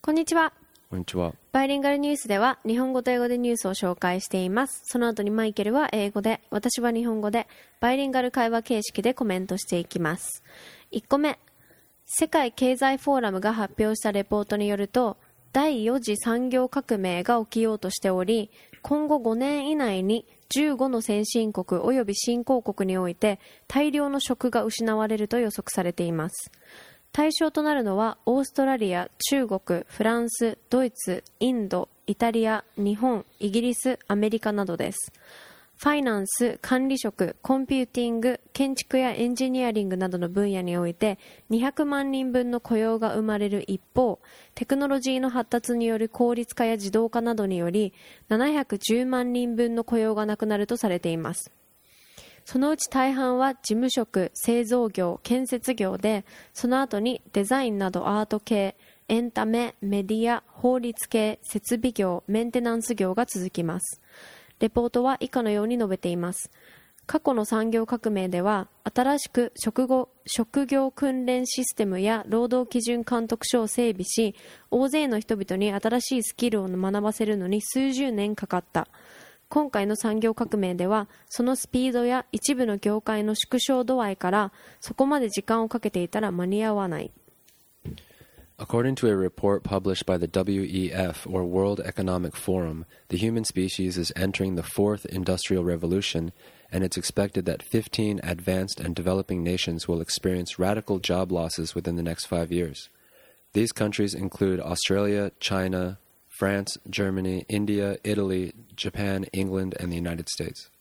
こんにちは。 こんにちは。 バイリンガルニュースでは日本語と英語でニュースを紹介しています。その後にマイケルは英語で、私は日本語で、バイリンガル会話形式でコメントしていきます。1個目、世界経済フォーラムが発表したレポートによると、第4次産業革命が起きようとしており、今後5年以内に15の先進国及び新興国において大量の職が失われると予測されています。対象となるのはオーストラリア、中国、フランス、ドイツ、インド、イタリア、日本、イギリス、アメリカなどです。ファイナンス、管理職、コンピューティング、建築やエンジニアリングなどの分野において200万人分の雇用が生まれる一方、テクノロジーの発達による効率化や自動化などにより710万人分の雇用がなくなるとされています。そのうち大半は事務職、製造業、建設業で、その後にデザインなどアート系、エンタメ、メディア、法律系、設備業、メンテナンス業が続きます。レポートは以下のように述べています。過去の産業革命では、新しく職業訓練システムや労働基準監督署を整備し、大勢の人々に新しいスキルを学ばせるのに数十年かかった。今回の産業革命では、そのスピードや一部の業界の縮小度合いから、そこまで時間をかけていたら間に合わない。 According to a report published by the WEF, or World Economic Forum, the human species is entering the fourth industrial revolution, and it's expected that 15 advanced and developing nations will experience radical job losses within the next 5 years. These countries include Australia, China, France, Germany, India, Italy, Japan, England, and the United States.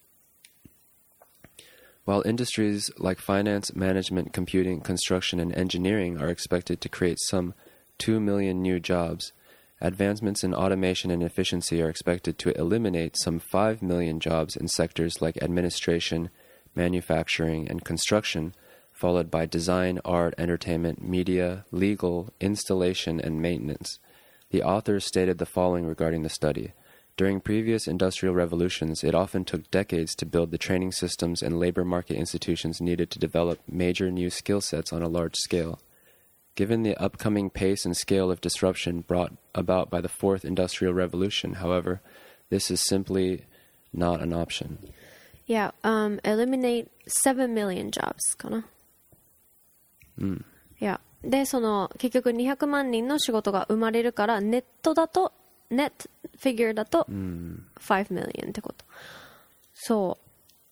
While industries like finance, management, computing, construction, and engineering are expected to create some 2 million new jobs, advancements in automation and efficiency are expected to eliminate some 5 million jobs in sectors like administration, manufacturing, and construction, followed by design, art, entertainment, media, legal, installation, and maintenance. The authors stated the following regarding the study. During previous industrial revolutions, it often took decades to build the training systems and labor market institutions needed to develop major new skill sets on a large scale. Given the upcoming pace and scale of disruption brought about by the fourth industrial revolution, however, this is simply not an option. Yeah, eliminate 7 million jobs かな。Yeah. で、その結局200万人の仕事が生まれるから、ネットだと、ネットフィギュアだと5 million ってこと。そう。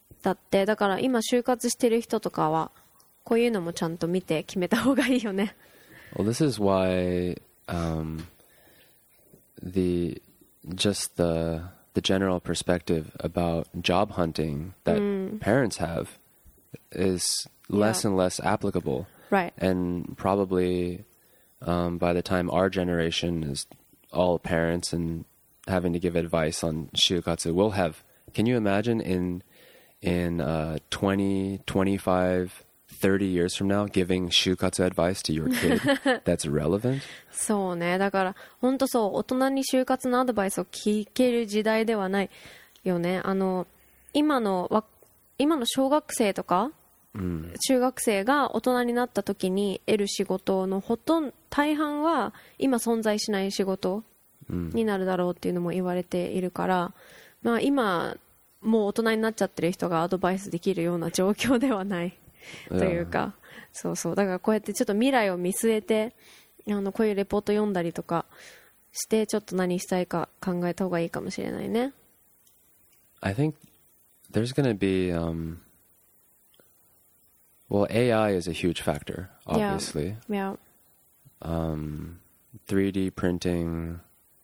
だって、だから今就活してる人とかは、こういうのもちゃんと見て決めた方がいいよね。 Well, this is why the general perspective about job hunting that parents have is less and less applicable. Right. And probably by the time our generation is all parents and having to give advice on shūkatsu, we'll have, can you imagine in 20, 25, 30 years from now giving shūkatsu advice to your kid that's relevant? そうね。だから本当そう、大人に就活のアドバイスを聞ける時代ではないよね。今の小学生とか、中学生が大人になった時に得る仕事の大半は今存在しない仕事になるだろうっていうのも言われているから、まあ今もう大人になっちゃってる人がアドバイスできるような状況ではないというか、そうそう。だからこうやってちょっと未来を見据えて、こういうレポート読んだりとかしてちょっと何したいか考えた方がいいかもしれないね。 I think there's going to be well, AI is a huge factor, obviously. Yeah. 3D printing,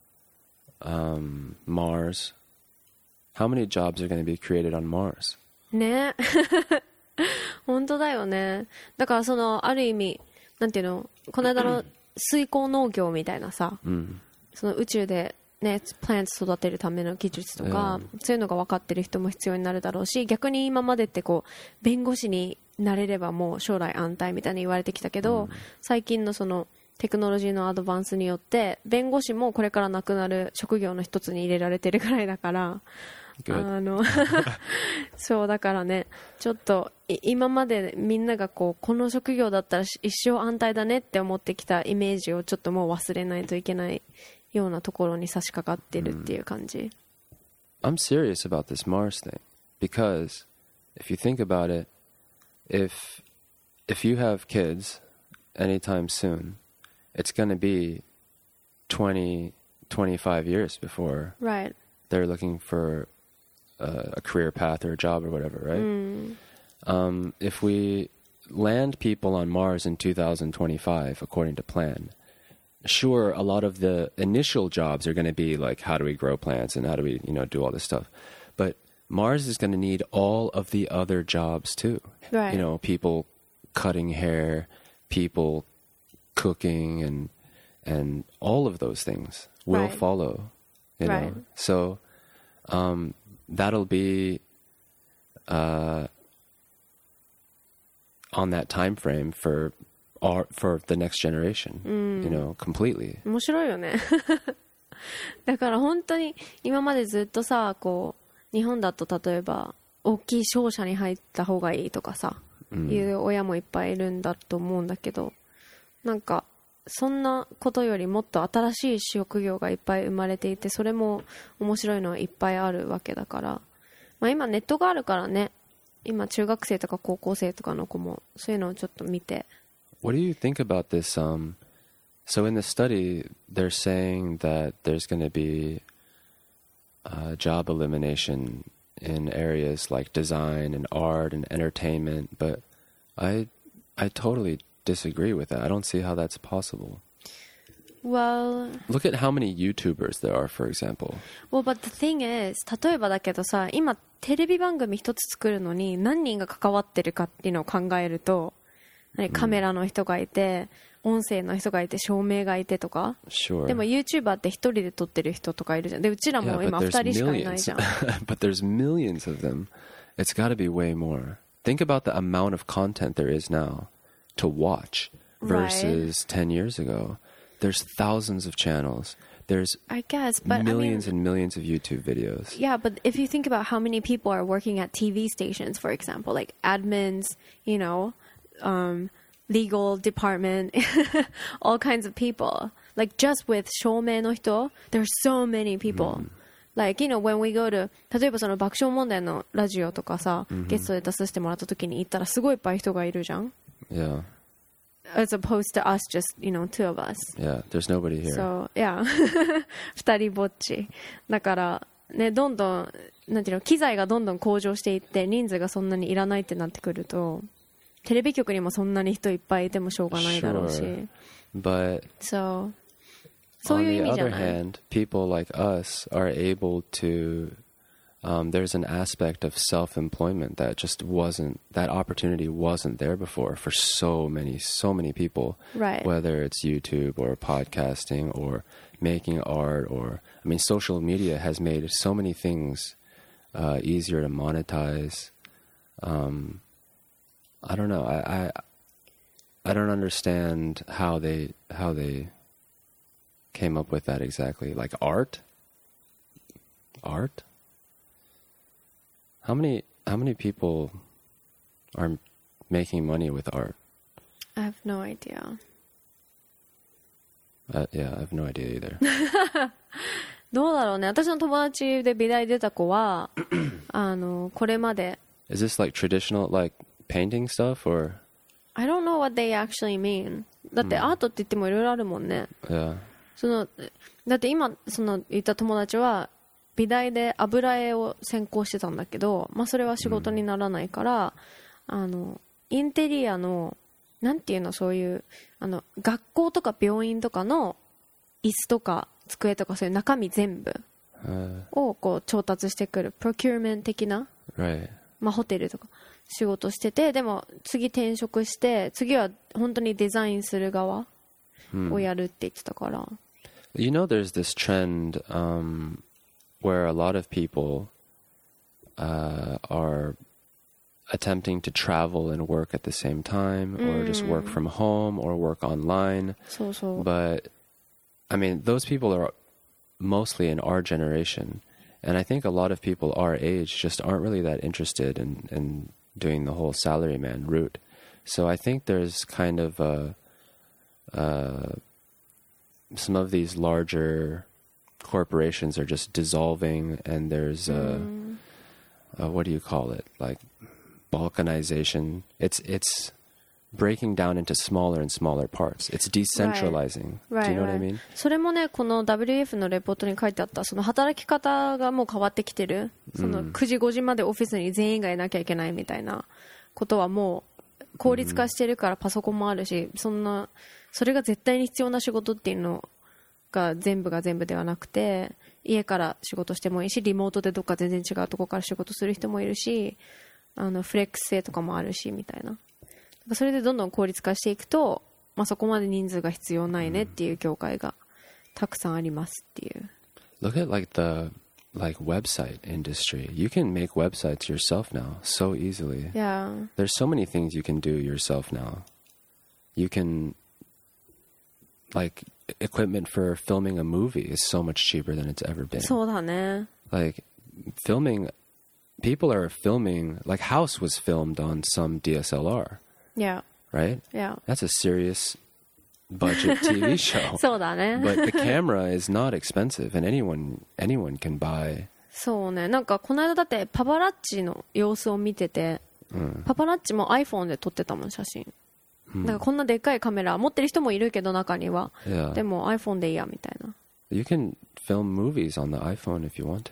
Mars. How many jobs are going to be created on Mars? ね本当だよね。だからそのある意味なんていうの、この間の水耕農業みたいなさ、その宇宙でね、プランツ育てるための技術とか、そういうのが分かってる人も必要になるだろうし、逆に今までってこう弁護士になれればもう将来安泰みたいに言われてきたけど、最近のそのテクノロジーのアドバンスによって弁護士もこれからなくなる職業の一つに入れられてるぐらいだから、 Good. そうだからね、ちょっと今までみんながこの職業だったら一生安泰だねって思ってきたイメージをちょっともう忘れないといけないようなところに差し掛かってるっていう感じ。 I'm serious about this Mars thing because if you think about it, if you have kids anytime soon, it's going to be 20, 25 years before Right. they're looking for a career path or a job or whatever, right? If we land people on Mars in 2025, according to plan, sure, a lot of the initial jobs are going to be like, how do we grow plants and how do we, do all this stuff? But Mars is going to need all of the other jobs too. Right. People cutting hair, people cooking, and all of those things will Right. follow. Right. So that'll be on that time frame for the next generation, completely. 面白いよね。だから本当に今までずっとさ、日本だと例えば大きい商社に入った方がいいとかさ、いう親もいっぱいいるんだと思うんだけど、なんかそんなことよりもっと新しい職業がいっぱい生まれていて、それも面白いのはいっぱいあるわけだから、今ネットがあるからね、今中学生とか高校生とかの子もそういうのをちょっと見て。 What do you think about this? So in the study, they're saying that there's going to be job elimination in areas like design and art and entertainment, but I totally disagree with that. I don't see how that's possible. Well, look at how many YouTubers there are, for example. Well, but the thing is, 例えばだけどさ、今テレビ番組一つ作るのに何人が関わってるかっていうのを考えると、カメラの人がいて、音声の人がいて、照明がいてとか。 Sure. でも YouTuber って一人で撮ってる人とかいるじゃん。で、うちらも今二人しかいないじゃん。 But there's millions of them. It's got to be way more. Think about the amount of content there is now to watch versus 10 years ago. There's thousands of channels. There's I guess, but millions and millions of YouTube videos. Yeah, but if you think about how many people are working at TV stations, for example, like admins, legal department, all kinds of people. Like just with 照明の人, there's so many people. Like, when we go to, 例えばその爆笑問題のラジオとかさ、ゲストで出させてもらった時に行ったらすごいいっぱい人がいるじゃん。 Yeah. As opposed to us, just, two of us. Yeah, there's nobody here. So, yeah. 二人ぼっち。だから、ね、どんどん、なんていうの、機材がどんどん向上していって、人数がそんなにいらないってなってくると、テレビ局にもそんなに人いっぱいいてもしょうがないだろうし。 Sure. But そういう意味じゃない。 On the other hand, people like us are able to, there's an aspect of self-employment that just wasn't, that opportunity wasn't there before for so many people. Right. Whether it's YouTube or podcasting or making art or, social media has made so many things easier to monetize. I don't know. I don't understand how they came up with that exactly. Like art? How many people are making money with art? I have no idea. Yeah, I have no idea either. どうだろうね。私の友達で美大出た子はこれまで Is this like traditional like painting stuff or? I don't know what they actually mean. だってアートって言ってもいろいろあるもんね。 Yeah. だって今言った友達は美大で油絵を専攻してたんだけど、それは仕事にならないから、インテリアのなんていうの、そういう学校とか病院とかの椅子とか机とかそういう中身全部を調達してくるプロキューメント的な、 Right. ホテルとか仕事してて、でも次転職して次は本当にデザインする側をやるって言ってたから。 You know, there's this trend where a lot of people are attempting to travel and work at the same time, or just work from home or work online. そうそう。 But, those people are mostly in our generation. And I think a lot of people our age just aren't really that interested in doing the whole salaryman route. So I think there's kind of some of these larger corporations are just dissolving, and there's what do you call it? Like balkanization. It's breaking down into smaller and smaller parts. It's decentralizing. Right. Do you know what I mean? それもね、この WF のレポートに書いてあった、その働き方がもう変わってきてる。その9時5時までオフィスに全員がいなきゃいけないみたいなことはもう効率化してるから、パソコンもあるし、それが絶対に必要な仕事っていうのが全部ではなくて、家から仕事してもいいし、リモートでどっか全然違うところから仕事する人もいるし、フレックス性とかもあるしみたいな。それでどんどん効率化していくと、まあ、そこまで人数が必要ないねっていう業界がたくさんありますっていう。 Look at like the website industry. You can make websites yourself now so easily. Yeah. There's so many things you can do yourself now. You can like equipment for filming a movie is so much cheaper than it's ever been. そうだね。 Like people are filming, like House was filmed on some DSLR.Yeah. Right? Yeah. That's a serious budget TV show. そうだね。 But the camera is not expensive, and anyone can buy. そうね。なんかこの間だってパパラッチの様子を見てて、パパラッチも iPhone で撮ってたもん、写真。だからこんなでっかいカメラ持ってる人もいるけど中には、でも iPhone でいいやみたいな。 You can film movies on the iPhone if you want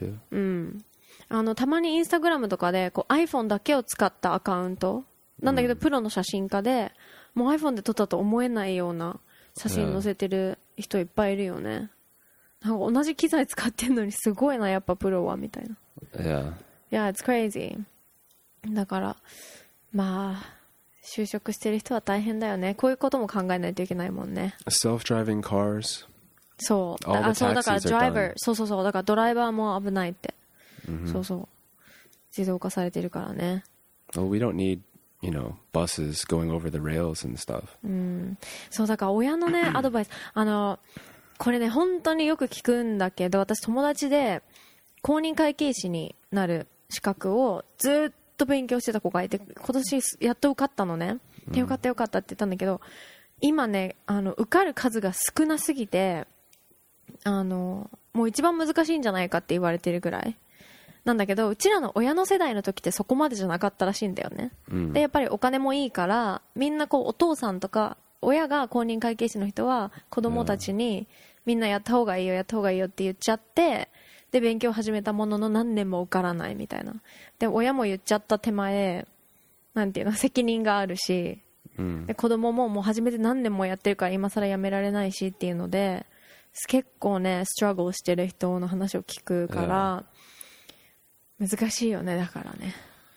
to. たまにインスタグラムとかでこう iPhone だけを使ったアカウントなんだけど、プロの写真家でもう iPhone で撮ったと思えないような写真載せてる人いっぱいいるよね。なんか同じ機材使ってんのにすごいなやっぱプロはみたいな。Yeah, it's crazy. だからまあ就職してる人は大変だよね。こういうことも考えないといけないもんね。 Self-driving cars. そう。そうだからドライバー、そうだからドライバーも危ないって。そうそう。自動化されてるからね。 Well, we don't need.You know, buses going over the rails and stuff. そうだから親のねアドバイスこれね本当によく聞くんだけど、私友達で公認会計士になる資格をずっと勉強してた子がいて、今年やっと受かったのね。でよかったって言ったんだけど、今ね受かる数が少なすぎてもう一番難しいんじゃないかって言われてるぐらいなんだけど、うちらの親の世代の時ってそこまでじゃなかったらしいんだよね。でやっぱりお金もいいからみんなこうお父さんとか親が公認会計士の人は子供たちにみんなやった方がいいよって言っちゃって、で勉強始めたものの何年も受からないみたいな。で親も言っちゃった手前なんていうの責任があるし、で子供ももう始めて何年もやってるから今更やめられないしっていうので結構ねストラグルしてる人の話を聞くから、難しいよねだからね。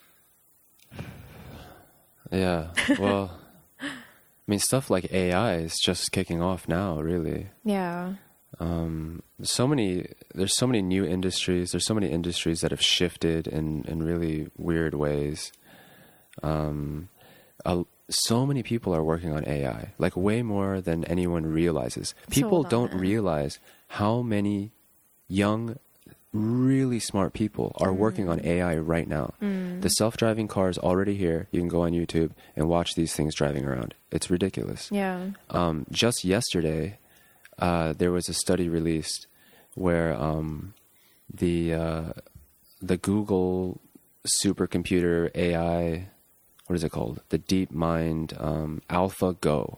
Yeah, well, I mean, stuff like AI is just kicking off now, really. Yeah. There's so many new industries. There's so many industries that have shifted in really weird ways. So many people are working on AI, like way more than anyone realizes. People don't realize how many young, really smart people are working on AI right now. The self-driving car is already here. You can go on YouTube and watch these things driving around. It's ridiculous. Yeah. Just yesterday, there was a study released where the Google supercomputer AI, what is it called? The DeepMind AlphaGo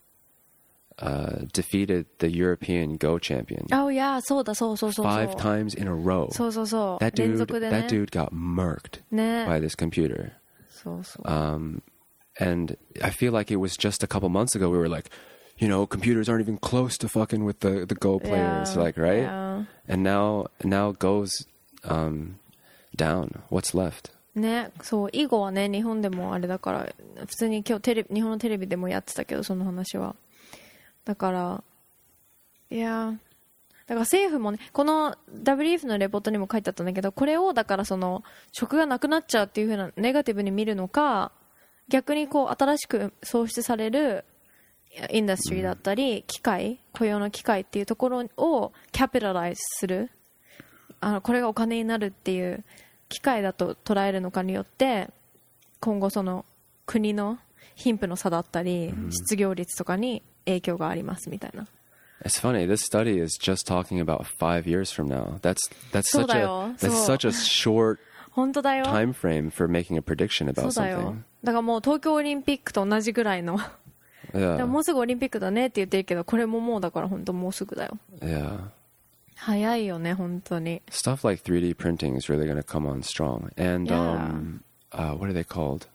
defeated the European Go champion. Oh yeah, そうだそう 5 times in a row. そう That dude got murked by this computer. そうそう。 And I feel like it was just a couple months ago we were like, you know, computers aren't even close to fucking with the Go players, like, right? Yeah. And now Go's down. What's left? ね、そう囲碁はね日本でもあれだから普通に今日日本のテレビでもやってたけどその話はだからいやだから政府もねこの WF のレポートにも書いてあったんだけど、これをだからその職がなくなっちゃうっていう風なネガティブに見るのか、逆にこう新しく創出されるインダストリーだったり機械雇用の機会っていうところをキャピタライズするこれがお金になるっていう機会だと捉えるのかによって今後その国の貧富の差だったり、失業率とかに影響がありますみたいな。 It's funny. This study is just talking about 5 years from now. That's such a short 本当だよ。 time frame for making a prediction about そうだよ。 something. だからもう東京オリンピックと同じぐらいの。 Yeah. でももうすぐオリンピックだねって言ってるけど、これももうだから本当もうすぐだよ。 Yeah. 早いよね本当に。 Stuff like 3D printing is really going to come on strong. And what are they called?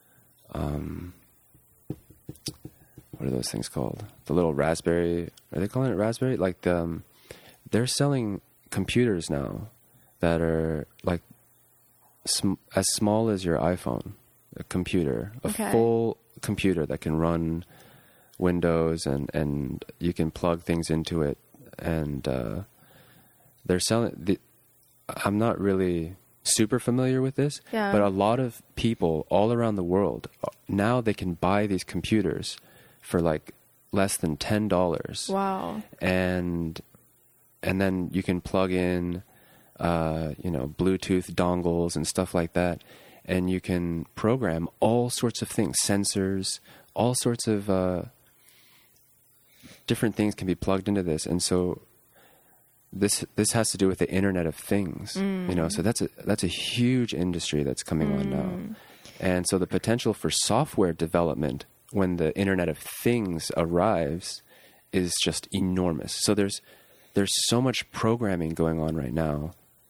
What are those things called? The little raspberry. Are they calling it raspberry? Like they're selling computers now that are like as small as your iPhone. A computer, a full computer that can run Windows and you can plug things into it. And they're selling. I'm not really super familiar with this, but a lot of people all around the world now they can buy these computers for like less than $10. Wow. And then you can plug in Bluetooth dongles and stuff like that, and you can program all sorts of things, sensors, all sorts of different things can be plugged into this. And so this has to do with the Internet of Things, so that's a huge industry that's coming on now. And so the potential for software development when the Internet of Things arrives is just enormous. So there's so much programming going on right now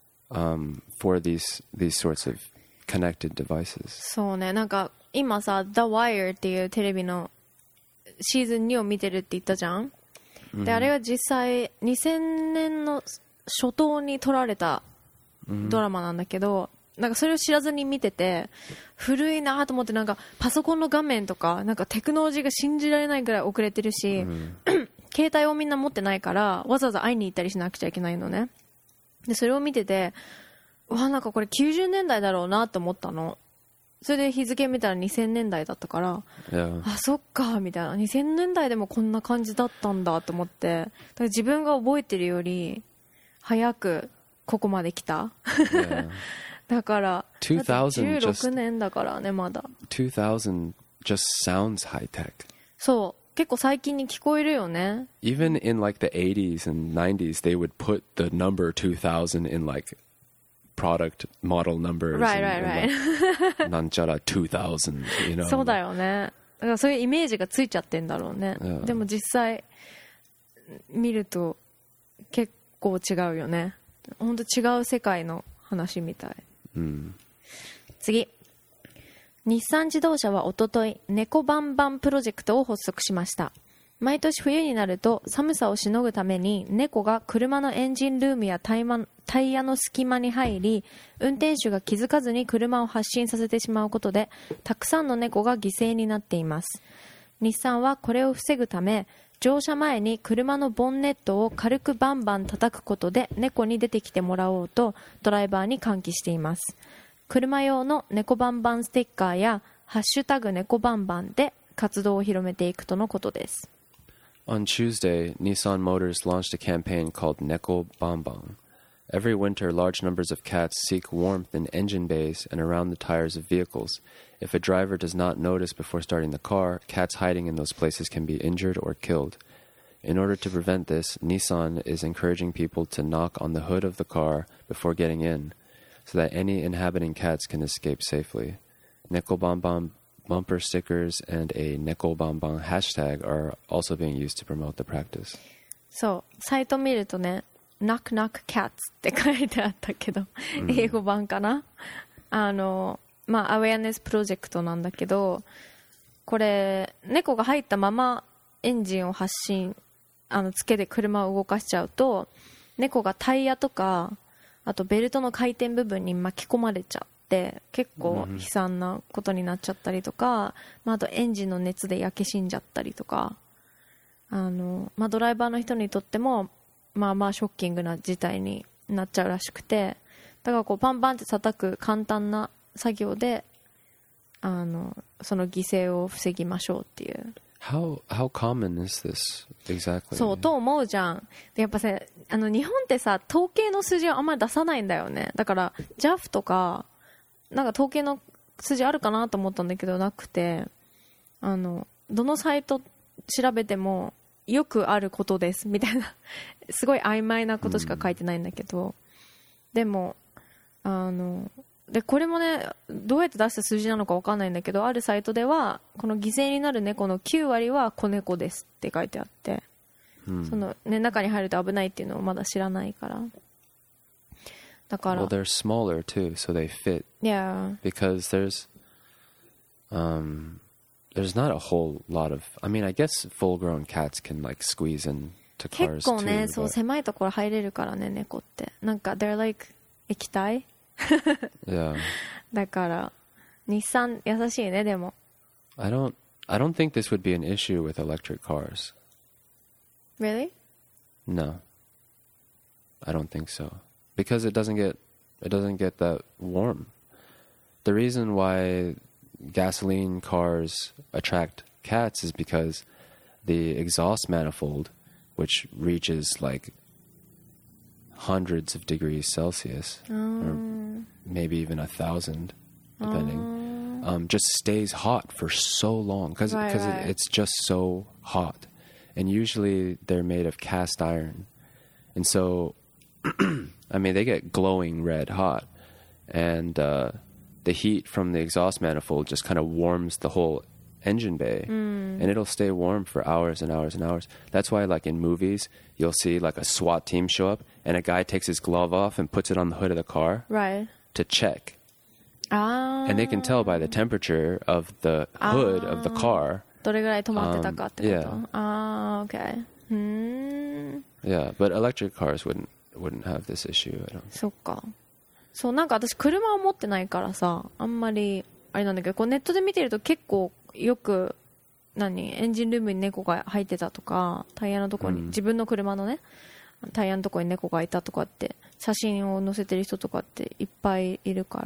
for these sorts of connected devices. そうね、なんか今さ The Wire っていうテレビのシーズン2を見てるって言ったじゃん。で、あれは実際2000年の初頭に撮られたドラマなんだけど、なんかそれを知らずに見てて古いなと思って、なんかパソコンの画面とかなんかテクノロジーが信じられないぐらい遅れてるし、携帯をみんな持ってないからわざわざ会いに行ったりしなくちゃいけないのね。でそれを見てて、なんかこれ90年代だろうなと思ったの。それで日付見たら2000年代だったから、そっかみたいな、2000年代でもこんな感じだったんだと思って、だから自分が覚えてるより早くここまで来た。だから16年だからね、まだ。 2000 just sounds high tech. そう、結構最近に聞こえるよね。 Even in like the 80s and 90s they would put the number 2000 in like product model numbers. Right. Like, なんちゃら2000, you know. そうだよね。だからそういうイメージがついちゃってんだろうね。でも実際見ると結構違うよね。本当違う世界の話みたい。次。日産自動車はおととい猫バンバンプロジェクトを発足しました。毎年冬になると寒さをしのぐために猫が車のエンジンルームやタイヤの隙間に入り、運転手が気づかずに車を発進させてしまうことでたくさんの猫が犠牲になっています。日産はこれを防ぐため、乗車前に車のボンネットを軽くバンバン叩くことで猫に出てきてもらおうとドライバーに喚起しています。車用の猫バンバンステッカーやハッシュタグ猫バンバンで活動を広めていくとのことです。 On Tuesday, Nissan Motors launched a campaign called Neko Bambang. Every winter, large numbers of cats seek warmth in engine bays and around the tires of vehicles. If a driver does not notice before starting the car, cats hiding in those places can be injured or killed. In order to prevent this, Nissan is encouraging people to knock on the hood of the car before getting in, so that any inhabiting cats can escape safely. Neko Bambang bumper stickers and a Neko Bambang hashtag are also being used to promote the practice. そう、サイト見るとね、Knock Knock Cats って書いてあったけど、英語版かな。アウェアネスプロジェクトなんだけど、これ猫が入ったままエンジンを発進つけて車を動かしちゃうと、猫がタイヤとかあとベルトの回転部分に巻き込まれちゃって結構悲惨なことになっちゃったりとか、あとエンジンの熱で焼け死んじゃったりとか、ドライバーの人にとってもショッキングな事態になっちゃうらしくて、だからこうパンパンって叩く簡単な作業でその犠牲を防ぎましょうっていう。 How common is this exactly? そうと思うじゃん。でやっぱさ、日本ってさ統計の数字をあんまり出さないんだよね。だから JAF とかなんか統計の数字あるかなと思ったんだけどなくて、どのサイト調べてもよくあることですみたいなすごい曖昧なことしか書いてないんだけど、でもでこれもねどうやって出した数字なのか分かんないんだけど、あるサイトではこの犠牲になる猫の9割は子猫ですって書いてあって、そのね、中に入ると危ないっていうのをまだ知らないから、だから Well, they're smaller too, so they fit. Yeah. Because there's not a whole lot of. I mean, I guess full-grown cats can like squeeze into cars 結構ね too. そう But, 狭いところ入れるからね、猫ってなんか they're like 液体 yeah. だから日産優しいね。でも I don't think this would be an issue with electric cars. Really? No. I don't think so. Because it doesn't get that warm. The reason why gasoline cars attract cats is because the exhaust manifold, which reaches like hundreds of degrees Celsius, or maybe even 1,000, depending, just stays hot for so long because Right. it's just so hot. And usually they're made of cast iron. And so, I mean, they get glowing red hot. And the heat from the exhaust manifold just kind of warms the whole engine bay. And it'll stay warm for hours and hours and hours. That's why, like in movies, you'll see like a SWAT team show up and a guy takes his glove off and puts it on the hood of the car Right. to check. あ And they can tell by the temperature of the hood of the car. どれぐらい止まってたかってこと、 yeah. ああ OK Yeah, but electric cars wouldn't have this issue. I don't. そっか。そうなんか私車を持ってないからさあんまりあれなんだけど、こうネットで見てると結構よくエンジンルームに猫が入ってたとか、タイヤのとこに、自分の車のねタイヤのとこに猫がいたとかって写真を載せてる人とかっていっぱいいるから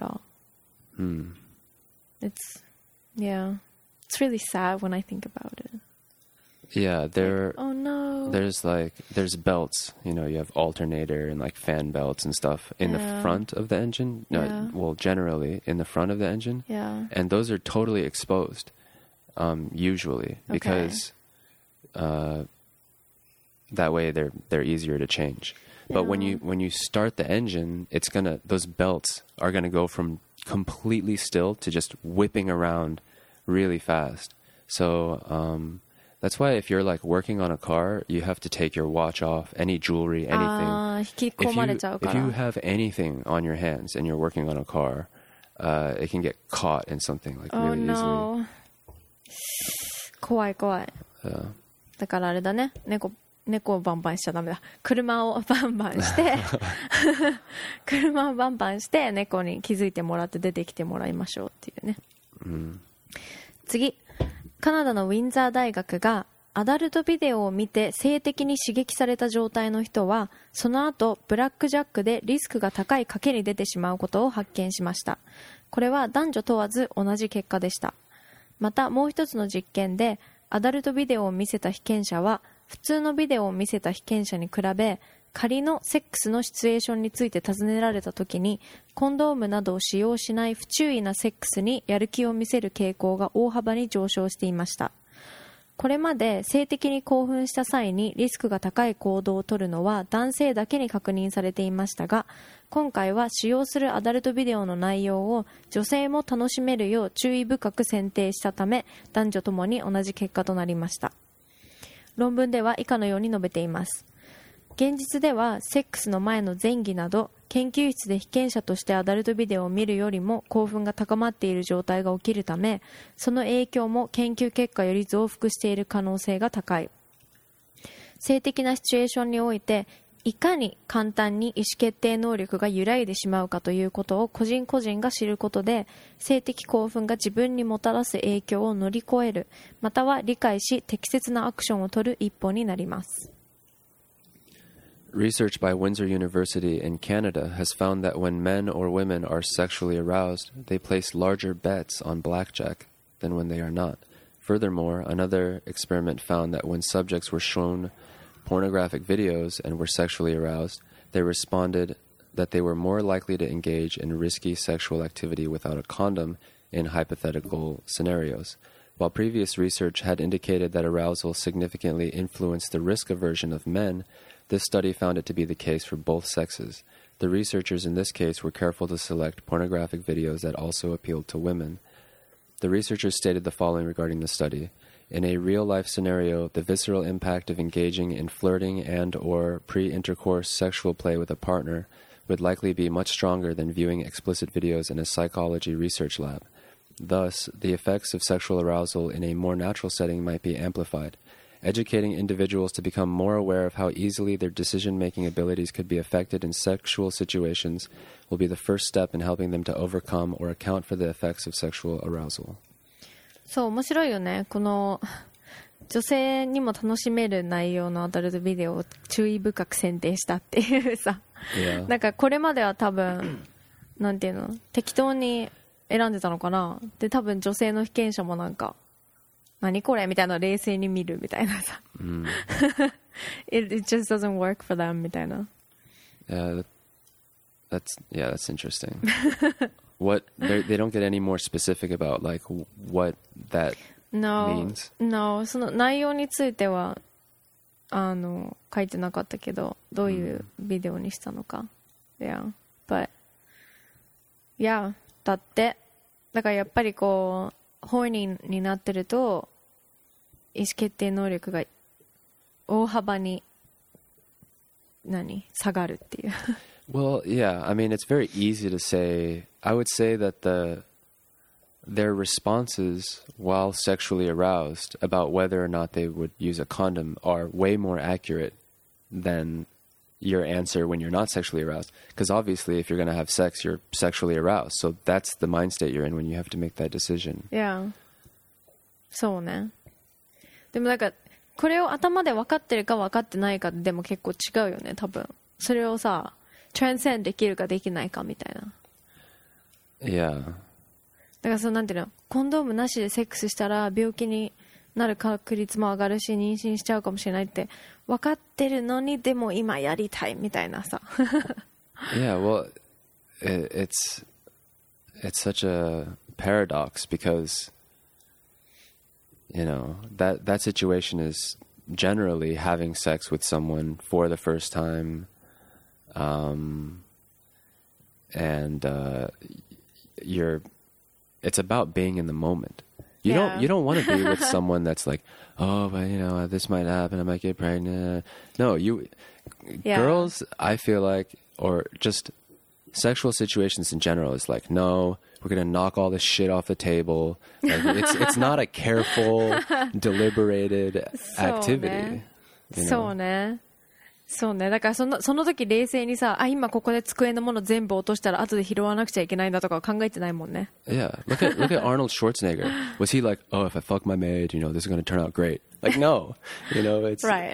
、It's it's really sad when I think about it. Yeah, Oh no. there's belts. You know, you have alternator and like fan belts and stuff in the front of the engine. No, Yeah. well, generally in the front of the engine. Yeah. And those are totally exposed, usually, because that way they're easier to change. But when you start the engine, those belts are gonna go from completely still to just whipping around really fast. So that's why if you're like working on a car, you have to take your watch off, any jewelry, anything. ああ引き込まれちゃうか If ら。 you have anything on your hands and you're working on a car, it can get caught in something like Oh really no. 怖い怖い。 easily. だからあれだね、猫をバンバンしちゃダメだ。車をバンバンして車をバンバンして猫に気づいてもらって出てきてもらいましょうっていうね。次、カナダのウィンザー大学がアダルトビデオを見て性的に刺激された状態の人はその後ブラックジャックでリスクが高い賭けに出てしまうことを発見しました。これは男女問わず同じ結果でした。またもう一つの実験でアダルトビデオを見せた被験者は普通のビデオを見せた被験者に比べ仮のセックスのシチュエーションについて尋ねられた時にコンドームなどを使用しない不注意なセックスにやる気を見せる傾向が大幅に上昇していました。これまで性的に興奮した際にリスクが高い行動をとるのは男性だけに確認されていましたが、今回は使用するアダルトビデオの内容を女性も楽しめるよう注意深く選定したため男女ともに同じ結果となりました。論文では以下のように述べています。現実ではセックスの前の前戯など研究室で被験者としてアダルトビデオを見るよりも興奮が高まっている状態が起きるため、その影響も研究結果より増幅している可能性が高い。性的なシチュエーションにおいていかに簡単に意思決定能力が揺らいでしまうかということを個人個人が知ることで性的興奮が自分にもたらす影響を乗り越える、または理解し適切なアクションを取る一歩になります。 Research by Windsor University in Canada has found that when men or women are sexually aroused, they place larger bets on blackjack than when they are not. Furthermore, another experiment found that when subjects were shown pornographic videos and were sexually aroused, they responded that they were more likely to engage in risky sexual activity without a condom in hypothetical scenarios. While previous research had indicated that arousal significantly influenced the risk aversion of men, this study found it to be the case for both sexes. The researchers in this case were careful to select pornographic videos that also appealed to women. The researchers stated the following regarding the study. In a real-life scenario, the visceral impact of engaging in flirting and or pre-intercourse sexual play with a partner would likely be much stronger than viewing explicit videos in a psychology research lab. Thus, the effects of sexual arousal in a more natural setting might be amplified. Educating individuals to become more aware of how easily their decision-making abilities could be affected in sexual situations will be the first step in helping them to overcome or account for the effects of sexual arousal. そう、面白いよね。この女性にも楽しめる内容のアダルトビデオを注意深く選定したっていうさ、 Yeah. なんかこれまでは多分なんていうの、適当に選んでたのかな。で、多分女性の被験者もなんか何これみたいな冷静に見るみたいなさ、it just doesn't work for them みたいな。 That's interesting. What they don't get any more specific about like what that means? No, その内容については書いてなかったけど、どういうビデオにしたのか。Yeah, but yeah, だってだからやっぱりこうhornyになってると意思決定能力が大幅に下がるっていう。 Well, yeah. I mean, it's very easy to say. I would say that their responses while sexually aroused about whether or not they would use a condom are way more accurate than your answer when you're not sexually aroused. Because obviously, if you're going to have sex, you're sexually aroused. So that's the mind state you're in when you have to make that decision. Yeah. そうね。でもなんかこれを頭で分かってるか分かってないかでも結構違うよね、多分。それをさtranscend できるかできないかみたいな。 Yeah. だからそうなんていうの、コンドームなしでセックスしたら病気になる確率も上がるし妊娠しちゃうかもしれないって分かってるのにでも今やりたいみたいなさ。 Yeah, well, it's such a paradox because you know that situation is generally having sex with someone for the first time. And it's about being in the moment. You don't want to be with someone that's like, oh, but you know, this might happen, I might get pregnant. No, girls, I feel like, or just sexual situations in general is like, no, we're going to knock all this shit off the table. Like, it's not a careful, deliberated activity. You know? そうね。そうね。だからその時冷静にさ、今ここで机のもの全部落としたら後で拾わなくちゃいけないんだとか考えてないもんね。 Yeah. Look at Arnold Schwarzenegger. Was he like, oh, if I fuck my maid, you know, this is going to turn out great? Like, no. You know, it's right.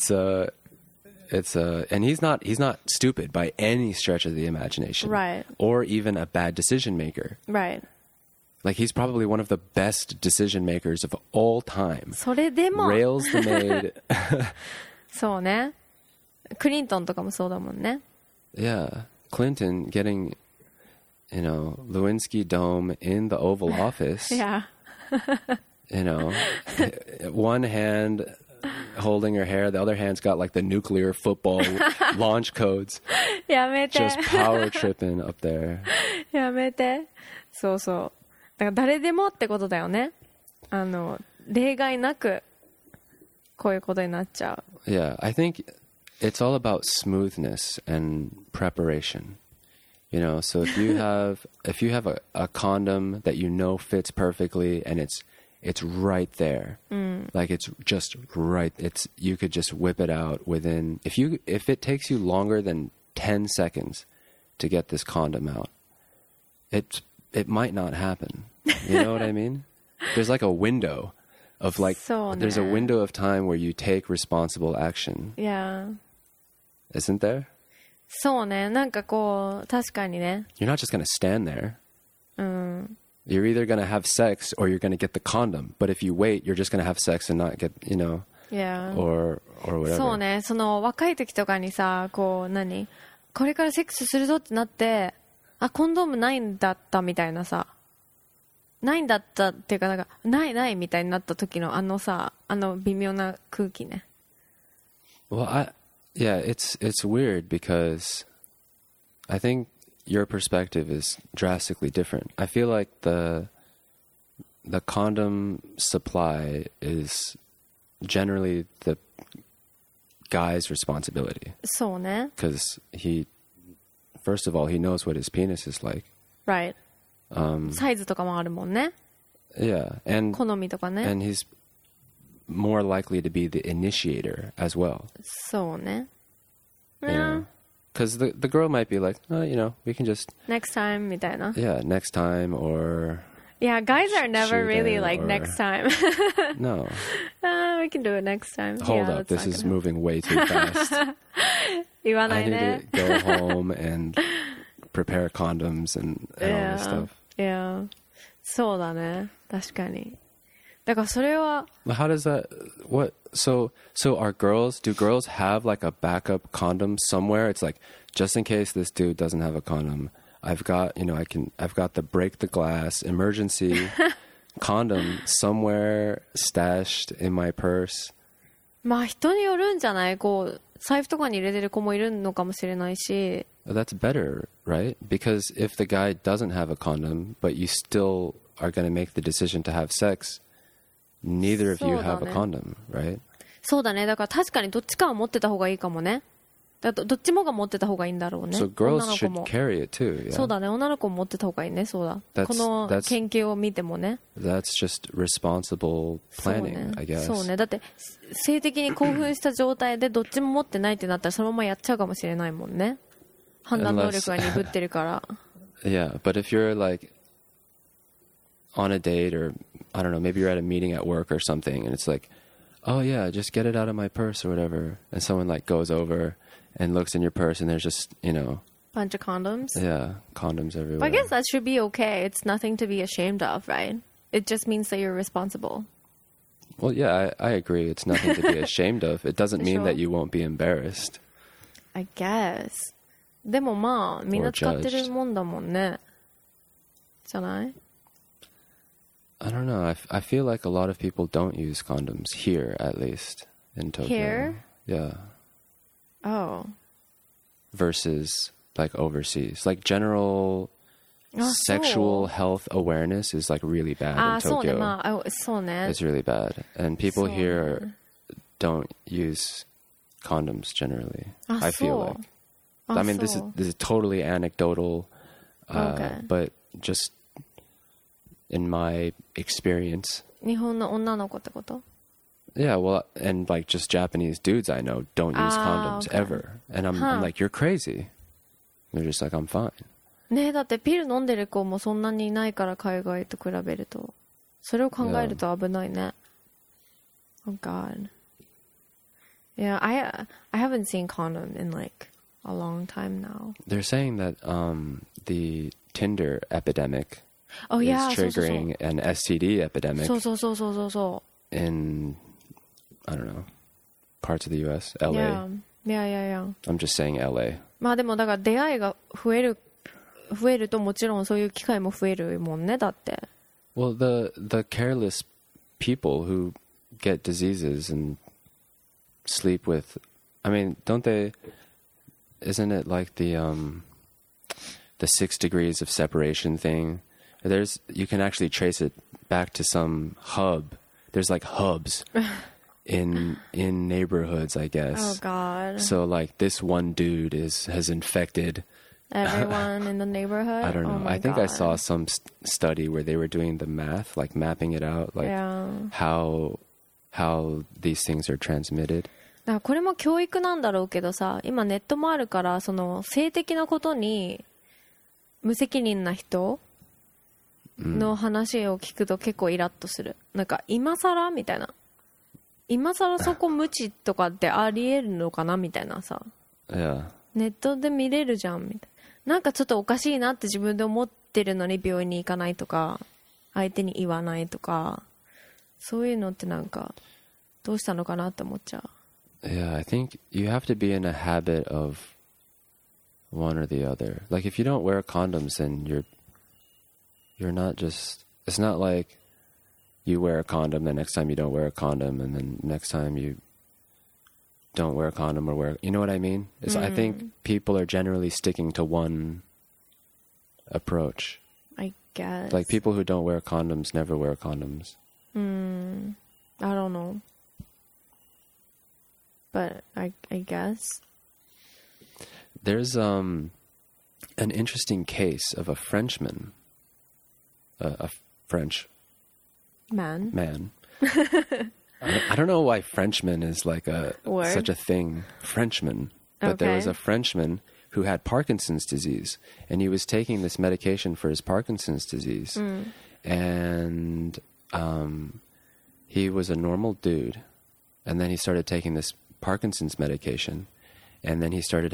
And he's not stupid by any stretch of the imagination. Right. Or even a bad decision maker. Right. Like, he's probably one of the best decision makers of all time. それでも Rails the maid. そうね。クリントンとかもそうだもんね。 Yeah. Clinton getting, you know, Lewinsky Dome in the Oval Office. Yeah. You know, one hand holding her hair, the other hand's got like the nuclear football launch codes. やめて。 Just power tripping up there. やめて。そうそう。だから誰でもってことだよね。例外なくこういうことになっちゃう。 Yeah, I think it's all about smoothness and preparation. You know, so if you have a condom that you know fits perfectly and it's right there. Like it's just right. You could just whip it out within if it takes you longer than 10 seconds to get this condom out. It might not happen. You know what I mean? There's like a window of like there's a window of time where you take responsible action. Yeah. Isn't there? そうね。なんかこう確かにね。 You're not just going to stand there. You're either going to have sex or you're going to get the condom. But if you wait, you're just going to have sex and not get, Yeah. or whatever. そうね、その若い時とかにさ、これからセックスするぞってなって、あ、コンドームないんだったみたいなさ、ないんだったっていうか、なんか、ないみたいになった時の微妙な空気ね。 Well, yeah, it's weird because I think your perspective is drastically different. I feel like the condom supply is generally the guy's responsibility. そうね。 Because first of all, he knows what his penis is like. Right. サイズとかもあるもんね。 Yeah, and 好みとかね。 and he's more likely to be the initiator as well. そうね。 Because the girl might be like, oh, we can just Next time みたいな。 next time or Yeah, guys are never Shoot really it like or- next time. no. We can do it next time. Hold Yeah, up, that's this not is gonna- moving way too fast. 言わな I いね。 need to go home and prepare condoms and all this stuff. Yeah. そうだね。確かに。だからそれは、 Well, how does that? What? So do girls have like a backup condom somewhere? It's like just in case this dude doesn't have a condom, I've got I've got the break the glass emergency condom somewhere stashed in my purse. まあ人によるんじゃない？こう、財布とかに入れてる子もいるのかもしれないし。 That's better, right? Because if the guy doesn't have a condom, but you still are going to make the decision to have sex, neither of you have a condom, right? そうだね。だから確かにどっちかは持ってた方がいいかもね。どっちもが持ってた方がいいんだろうね。 So 女 girls の子 should も。 carry it too. Yeah? そうだね。女の子も持ってた方がいいね。そうだ。この研究を見てもね。 That's just responsible そう planning, ね I guess. そうね。だって性的に興奮した状態でどっちも持ってないってなったらそのままやっちゃうかもしれないもんね。判断能力が鈍ってるから。 Yeah, but if you're like on a date or I don't know, maybe you're at a meeting at work or something and it's like, oh yeah, just get it out of my purse or whatever. And someone like goes over and looks in your purse and there's just, Bunch of condoms. yeah, condoms everywhere. But I guess that should be okay. It's nothing to be ashamed of, right? It just means that you're responsible. Well, yeah, I agree. It's nothing to be ashamed of. It doesn't mean Sure. that you won't be embarrassed. I guess. でもまあ、みんな使ってるもんだもんね。じゃない？ I don't know. I feel like a lot of people don't use condoms here, at least in Tokyo. Here? Yeah. Oh. Versus like overseas. Like general あ、 sexual health awareness is like really bad あ、 in そうね。 Tokyo. まあ、そうね。 It's really bad. And people そうね。 here don't use condoms generally. あ、 I そう。 feel like. I mean, this そう is totally anecdotal, Okay. but just in my experience. 日本の女の子ってこと？ Yeah, well, and like just Japanese dudes I know don't use condoms okay. ever. And I'm like, you're crazy. They're just like, I'm fine. ねえ、だってピル飲んでる子もそんなにいないから海外と比べると。それを考えると危ないね。Oh God. Yeah, I haven't seen condom in like a long time now. They're saying that the Tinder epidemic Oh yeah, is triggering an STD epidemic そうそうそうそうそうそう。 in, I don't know, parts of the US, LA. Yeah. I'm just saying LA. まあでもだから出会いが増えるともちろんそういう機会も増えるもんね、だって。 Well, the careless people who get diseases and sleep with, I mean, don't they, isn't it like the 6 degrees of separation thing? You can actually trace it back to some hub. There's like hubs in neighborhoods, I guess. Oh God. So like this one dude has infected Everyone in the neighborhood? I don't know. Oh my I think I God. saw some study where they were doing the math, like mapping it out, like Yeah. how these things are transmitted. だからこれも教育なんだろうけどさ、今ネットもあるからその性的なことに無責任な人の話を聞くと結構イラッとする。なんか今更みたいな。今更そこ無知とかってありえるのかなみたいなさ。 Yeah. ネットで見れるじゃんみたいな。なんかちょっとおかしいなって自分で思ってるのに病院に行かないとか。 相手に言わないとか、そういうのってなんかどうしたのかなって思っちゃう。 Yeah, I think you have to be in a habit of one or the other. Like if you don't wear condoms, then you're not just, it's not like you wear a condom, the next time you don't wear a condom, and then next time you don't wear a condom or wear, you know what I mean? It's, I think people are generally sticking to one approach. I guess. Like people who don't wear condoms never wear condoms. I don't know. But I guess. There's an interesting case of a Frenchman, a French man. I don't know why Frenchman is like Word? such a thing, Frenchman. But there was Okay. a Frenchman who had Parkinson's disease, and he was taking this medication for his Parkinson's disease. And he was a normal dude, and then he started taking this Parkinson's medication, and then he started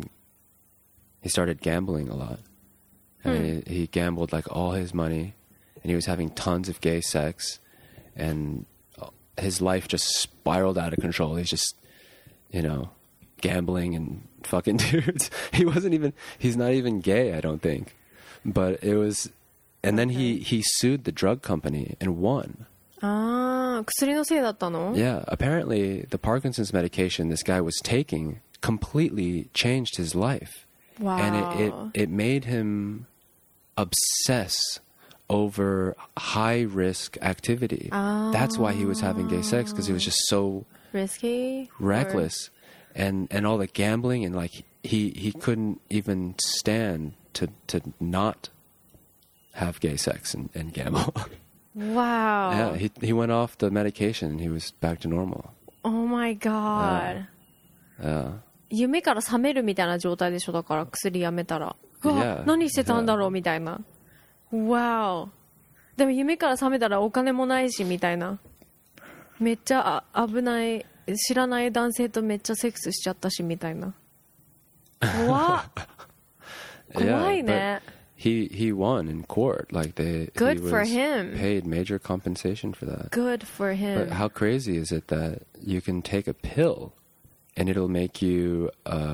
gambling a lot. And he gambled like all his money, and he was having tons of gay sex, and his life just spiraled out of control. He's just, gambling and fucking dudes. He's not even gay, I don't think. But it was, and then he sued the drug company and won. 薬のせいだったの？ Yeah, apparently the Parkinson's medication this guy was taking completely changed his life. Wow. And it made him obsess over high-risk activity. That's why he was having gay sex, because he was just so Risky? reckless. And all the gambling, and like he couldn't even stand to not have gay sex and gamble. Wow. Yeah, he went off the medication and he was back to normal. Oh my god. Yeah. 夢から覚めるみたいな状態でしょ、だから薬やめたら。うわ、 Yeah. 何してたんだろうみたいな。Wow。でも夢から覚めたらお金もないしみたいな。めっちゃ危ない。知らない男性とめっちゃセックスしちゃったしみたいな。怖っ。怖いね。 He won in court. Like Good he was for him. paid major compensation for that. Good for him. But how crazy is it that you can take a pill and it'll make you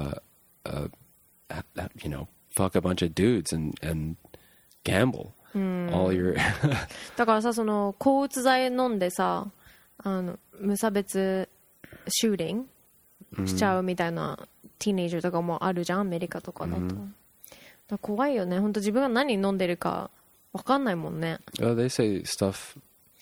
fuck a bunch of dudes and gamble all your だからさ、その抗うつ剤飲んでさ、無差別シューティングしちゃうみたいなティーネイジャーとかもあるじゃん、アメリカとかだと。だから怖いよね。本当自分が何飲んでるか分かんないもんね。 well, they say stuff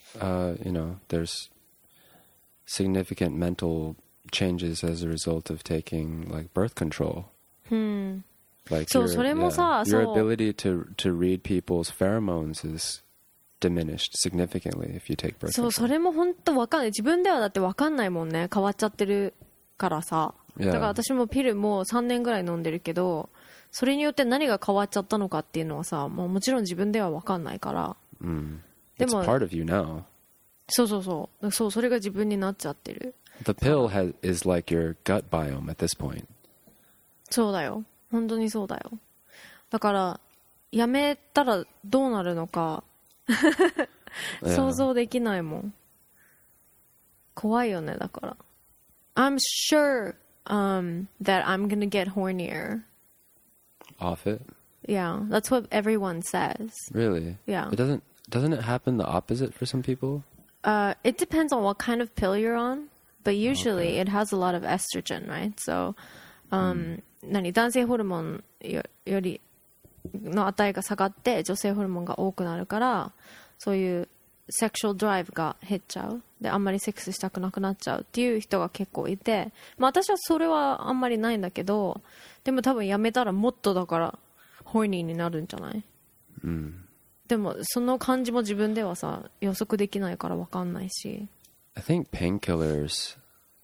there's significant mental changes as a result of taking like birth control. Like そう、それもさ、 your そう ability to read people's pheromones is diminished significantly if you take birth そう、 control. それも本当分かんない。自分ではだって分かんないもんね。変わっちゃってるからさ。 Yeah. だから私もピルも3年ぐらい飲んでるけど、それによって何が変わっちゃったのかっていうのはさ、もちろん自分では分かんないから。で It's も part of you now. そうそうそう。そう、それが自分になっちゃってる。 The pill is like your gut biome at this point. そうだよ。本当にそうだよ。だからやめたらどうなるのか想像できないもん。怖いよね、だから。I'm sure that I'm gonna get hornier. Off it? Yeah, that's what everyone says. Really? Yeah. It doesn't it happen the opposite for some people? It depends on what kind of pill you're on, but usually it has a lot of estrogen, right? So, 男性ホルモンよりの値が下がって女性ホルモンが多くなるから、そういうセクシャルドライブが減っちゃう。で、あんまりセックスしたくなくなっちゃうっていう人が結構いて、まあ私はそれはあんまりないんだけど、でも多分やめたらもっとだからホイニーになるんじゃない？でもその感じも自分ではさ予測できないから分かんないし。 I think painkillers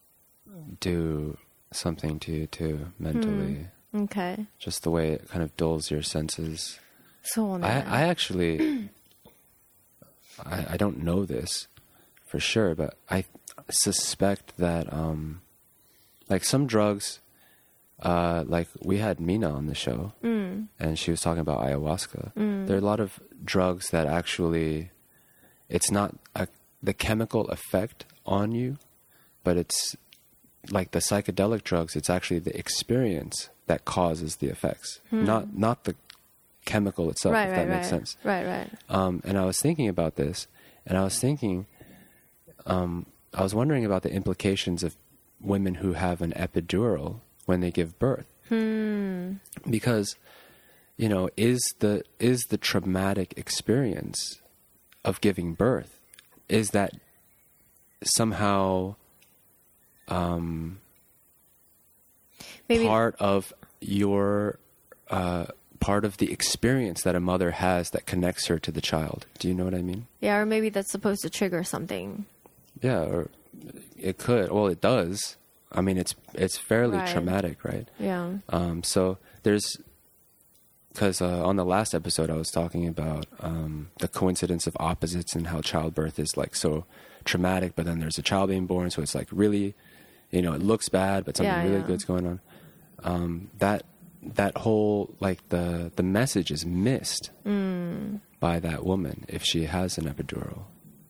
do something to you too mentally. Okay. Just the way it kind of dulls your senses. そうね。 I actually I don't know this for sure, but I suspect that like some drugs like we had Mina on the show and she was talking about ayahuasca. There are a lot of drugs that actually it's not the chemical effect on you, but it's like the psychedelic drugs, it's actually the experience that causes the effects, not the chemical itself, if that makes sense. Right. And I was thinking about this, and I was thinking, I was wondering about the implications of women who have an epidural when they give birth. Because, you know, is the traumatic experience of giving birth, is that somehow Maybe part of your part of the experience that a mother has that connects her to the child? Do you know what I mean? Yeah, or maybe that's supposed to trigger something. Yeah, or it could. Well, it does. I mean, it's fairly traumatic, right? Yeah. So there's, because on the last episode I was talking about the coincidence of opposites and how childbirth is like so traumatic, but then there's a child being born, so it's like really, you know, it looks bad, but something really good's going on. That whole, like, the message is missed by that woman if she has an epidural.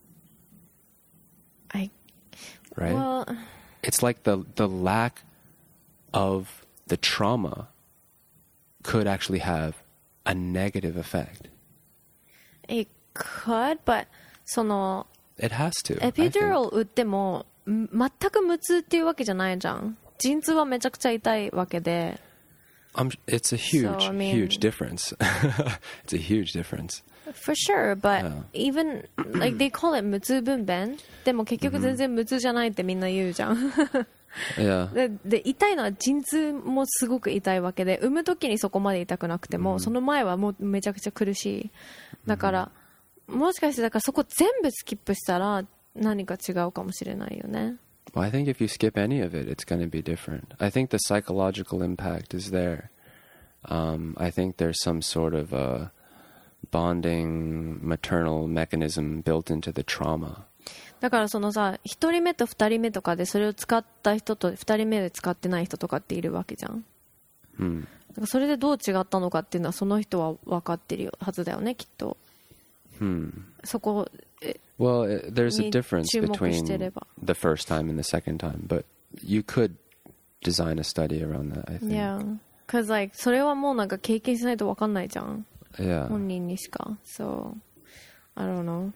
Right? Well, it's like the lack of the trauma could actually have a negative effect. it could, but その It has to. エピデュラル打っても全く無痛っていうわけじゃないじゃん。陣痛はめちゃくちゃ痛いわけで。 It's a huge, So, I mean- huge difference. It's a huge difference. For sure, but Yeah. even like they call it 無痛分娩でも結局全然無痛じゃないってみんな言うじゃん。 Yeah. で痛いのは陣痛もすごく痛いわけで、産む時にそこまで痛くなくても、その前はもうめちゃくちゃ苦しい。だから、もしかしてだからそこ全部スキップしたら何か違うかもしれないよね。 Well, I think if you skip any of it, it's going to be different. I think the psychological impact is there. I think there's some sort of a bonding maternal mechanism built into the trauma. だからそのさ、1人目と2人目とかでそれを使った人と2人目で使ってない人とかっているわけじゃん。だからそれでどう違ったのかっていうのはその人は分かってるはずだよね、きっと。そこ Well, there's a に difference 注目して between れば。 the first time and the second time, but you could design a study around that, I think. Yeah, because like それはもうなんか経験しないと分かんないじゃん。 Yeah. 本人にしか。So, I don't know.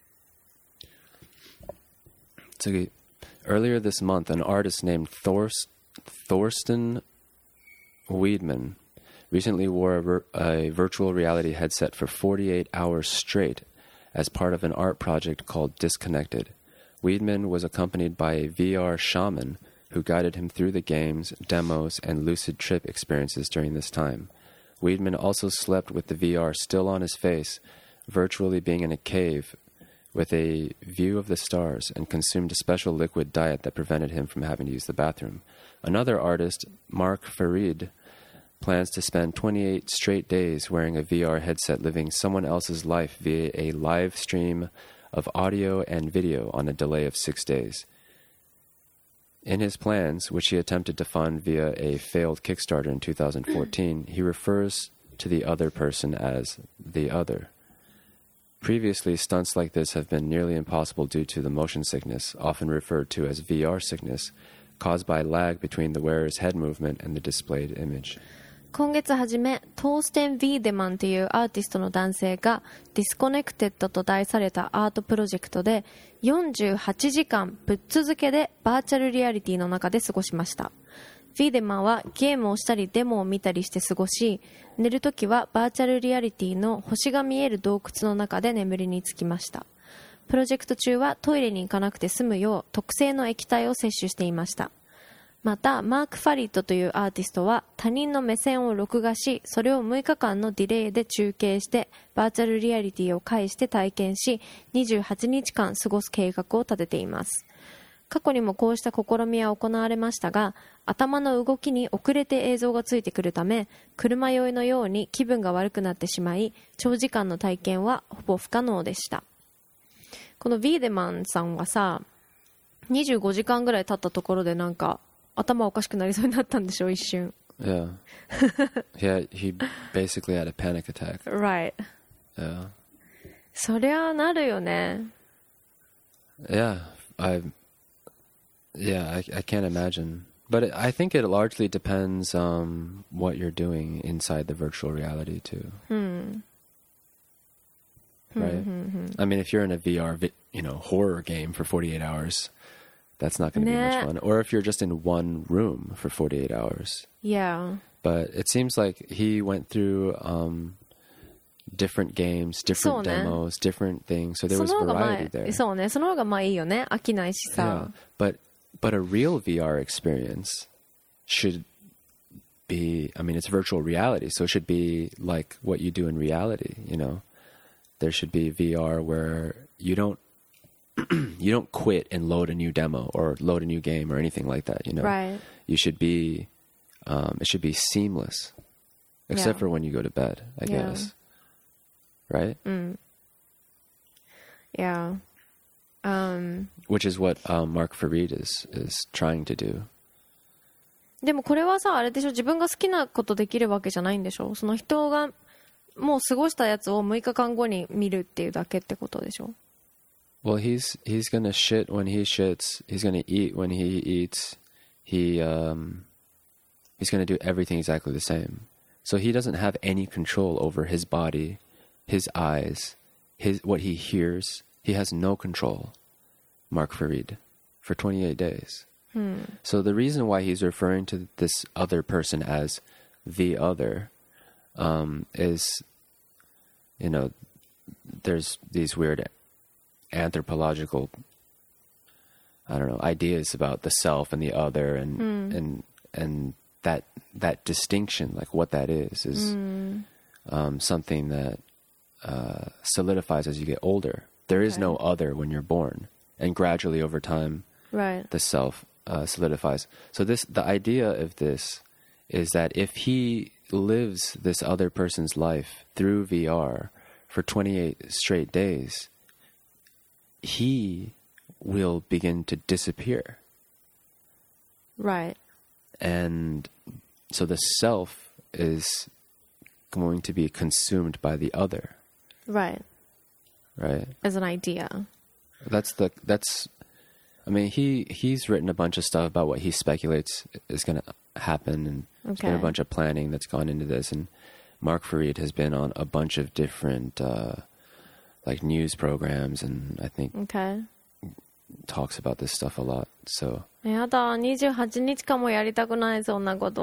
Earlier this month, an artist named Thorsten Weidman recently wore a virtual reality headset for 48 hours straight as part of an art project called Disconnected. Weidman was accompanied by a VR shaman who guided him through the games, demos, and lucid trip experiences during this time. Weidman also slept with the VR still on his face, virtually being in a cave with a view of the stars, and consumed a special liquid diet that prevented him from having to use the bathroom. Another artist, Mark Farid, plans to spend 28 straight days wearing a VR headset, living someone else's life via a live stream of audio and video on a delay of 6 days. In his plans, which he attempted to fund via a failed Kickstarter in 2014, he refers to the other person as the other. Previously, stunts like this have been nearly impossible due to the motion sickness, often referred to as VR sickness, caused by lag between the wearer's head movement and the displayed image. 今月初め、トーステン・ヴィーデマンというアーティストの男性がディスコネクテッドと題されたアートプロジェクトで48時間ぶっ続けでバーチャルリアリティの中で過ごしました。ヴィーデマンはゲームをしたりデモを見たりして過ごし、寝るときはバーチャルリアリティの星が見える洞窟の中で眠りにつきました。プロジェクト中はトイレに行かなくて済むよう特製の液体を摂取していました。また、マーク・ファリットというアーティストは他人の目線を録画し、それを6日間のディレイで中継してバーチャルリアリティを介して体験し、28日間過ごす計画を立てています。過去にもこうした試みは行われましたが、頭の動きに遅れて映像がついてくるため、車酔いのように気分が悪くなってしまい、長時間の体験はほぼ不可能でした。このヴィーデマンさんはさ、25時間ぐらい経ったところでなんか頭おかしくなりそうになったんでしょ、一瞬。 Yeah. He basically had a panic attack. Right. Yeah. そりゃなるよね。 Yeah, I can't imagine. But I think it largely depends what you're doing inside the virtual reality too. Right? I mean, if you're in a VR, horror game for 48 hours, that's not going to be much fun. Or if you're just in one room for 48 hours. Yeah. But it seems like he went through different games, different demos, different things. So there was variety there. そうね、その方がまあいいよね。飽きないしさ。 Yeah. But a real VR experience should be, I mean, it's virtual reality, so it should be like what you do in reality, you know? There should be VR where you don't quit and load a new demo or load a new game or anything like that, you know? Right. You should be, it should be seamless, except for when you go to bed, I guess. Right? Yeah. Which is what Mark Farid is trying to do. でもこれはさ、あれでしょ、自分が好きなことできるわけじゃないんでしょ。その人がもう過ごしたやつを6日間後に見るっていうだけってことでしょ。 Well, he's gonna shit when he shits. He's gonna eat when he eats. He's gonna do everything exactly the same. So he doesn't have any control over his body, his eyes, what he hears. He has no control, Mark Farid, for 28 days. So the reason why he's referring to this other person as the other is, you know, there's these weird anthropological, I don't know, ideas about the self and the other, and that distinction, like what that is something that solidifies as you get older. There is no other when you're born, and gradually over time, the self solidifies. So the idea of this is that if he lives this other person's life through VR for 28 straight days, he will begin to disappear. Right. And so the self is going to be consumed by the other. Right. Right. As an idea. I mean, he's written a bunch of stuff about what he speculates is going to happen, and there's been a bunch of planning that's gone into this. And Mark Farid has been on a bunch of different like news programs, and I think talks about this stuff a lot. So やだ、28日間もやりたくない、そんなこと。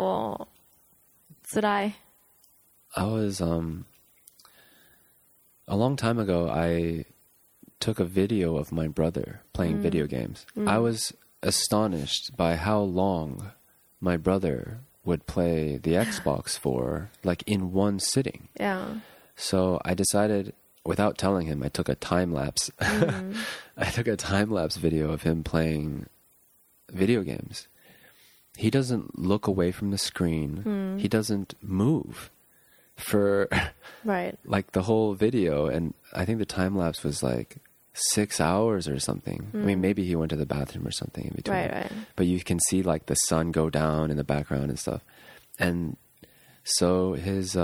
辛い。 I was a long time ago, I took a video of my brother playing video games. I was astonished by how long my brother would play the Xbox for, like in one sitting. Yeah. So I decided, without telling him, I took a time lapse. I took a time lapse video of him playing video games. He doesn't look away from the screen. He doesn't move for like the whole video. And I think the time lapse was like 6 hours or something. I mean, maybe he went to the bathroom or something in between. Right. But you can see like the sun go down in the background and stuff. And so his,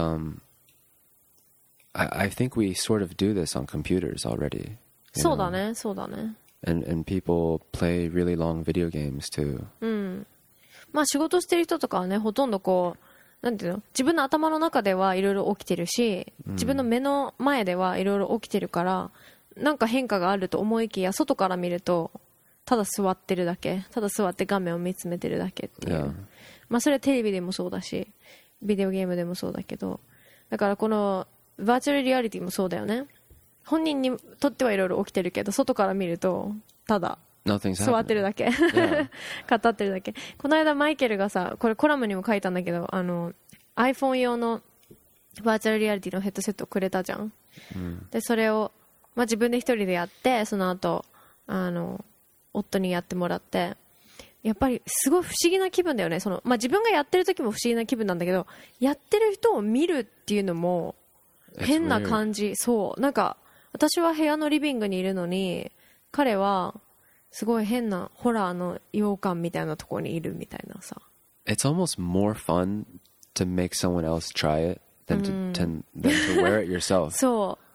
I think we sort of do this on computers already. そうだね、そうだね。 And people play really long video games too. まあ仕事してる人とかはね、ほとんどこう、なんていうの、自分の頭の中ではいろいろ起きてるし、自分の目の前ではいろいろ起きてるから、なんか変化があると思いきや、外から見るとただ座ってるだけ、ただ座って画面を見つめてるだけっていう、まあそれはテレビでもそうだし、ビデオゲームでもそうだけど、だからこのバーチャルリアリティもそうだよね。本人にとってはいろいろ起きてるけど、外から見るとただ座ってるだけ語ってるだけ。この間マイケルがさ、これコラムにも書いたんだけど、iPhone 用のバーチャルリアリティのヘッドセットをくれたじゃん、でそれを、まあ、自分で一人でやって、その後夫にやってもらって、やっぱりすごい不思議な気分だよね。まあ、自分がやってる時も不思議な気分なんだけど、やってる人を見るっていうのも変な感じ。そうなんか私は部屋のリビングにいるのに、彼はすごい変なホラーの洋館みたいなところにいるみたいなさ。 It's almost more fun to make someone else try it than to wear it yourself. そう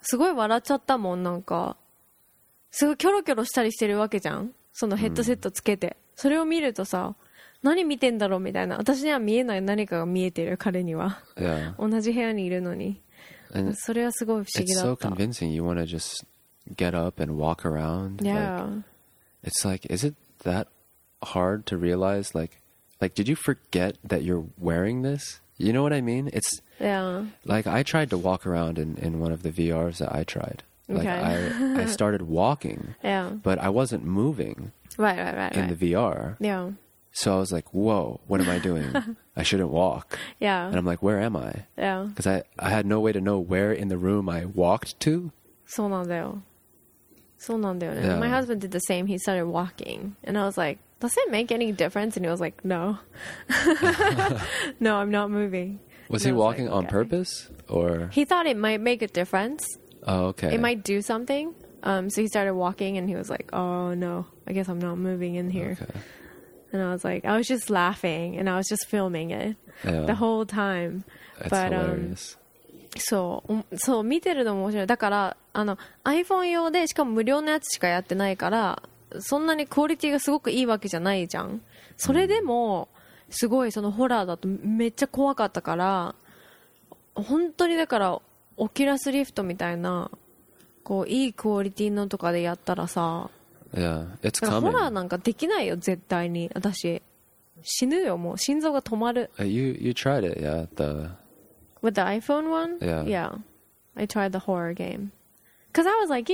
すごい笑っちゃったもん。なんかすごいキョロキョロしたりしてるわけじゃん、そのヘッドセットつけて、それを見るとさ、何見てんだろうみたいな、私には見えない何かが見えてる、彼には。 Yeah. 同じ部屋にいるのに。 And それはすごい不思議 it's だ so った。 convincing. You want to just get up and walk around. Yeah. Like, it's like, is it that hard to realize? Like, did you forget that you're wearing this? You know what I mean? It's Yeah. like I tried to walk around in one of the VRs that I tried. Like Okay. I started walking, Yeah. but I wasn't moving Right, right, right, in the right. VR. Yeah. So I was like, whoa, what am I doing? I shouldn't walk. Yeah. And I'm like, where am I? Yeah. Because I had no way to know where in the room I walked to. そうなんだよ。そうなんだよね。 Yeah. My husband did the same. He started walking. And I was like, does it make any difference? And he was like, no. No, I'm not moving. Was And he I was walking like, on okay. purpose? Or, He thought it might make a difference. oh, okay. It might do something. So he started walking and he was like, oh no, I guess I'm not moving in here. Okay. And I was like, I was just laughing and I was just filming it Yeah. the whole time. That's But, hilarious. そう見てるのも面白い。だからiPhone 用で、しかも無料のやつしかやってないから、そんなにクオリティがすごくいいわけじゃないじゃん。それでもすごいそのホラーだとめっちゃ怖かったから、本当にだからオキュラスリフトみたいなこういいクオリティのとかでやったらさ、 Yeah. It's だからホ coming. ラーなんかできないよ絶対に。私死ぬよ、もう心臓が止まる。 You tried it, yeah. With the iPhone one? Yeah. Yeah. I tried the horror game. Because I was like,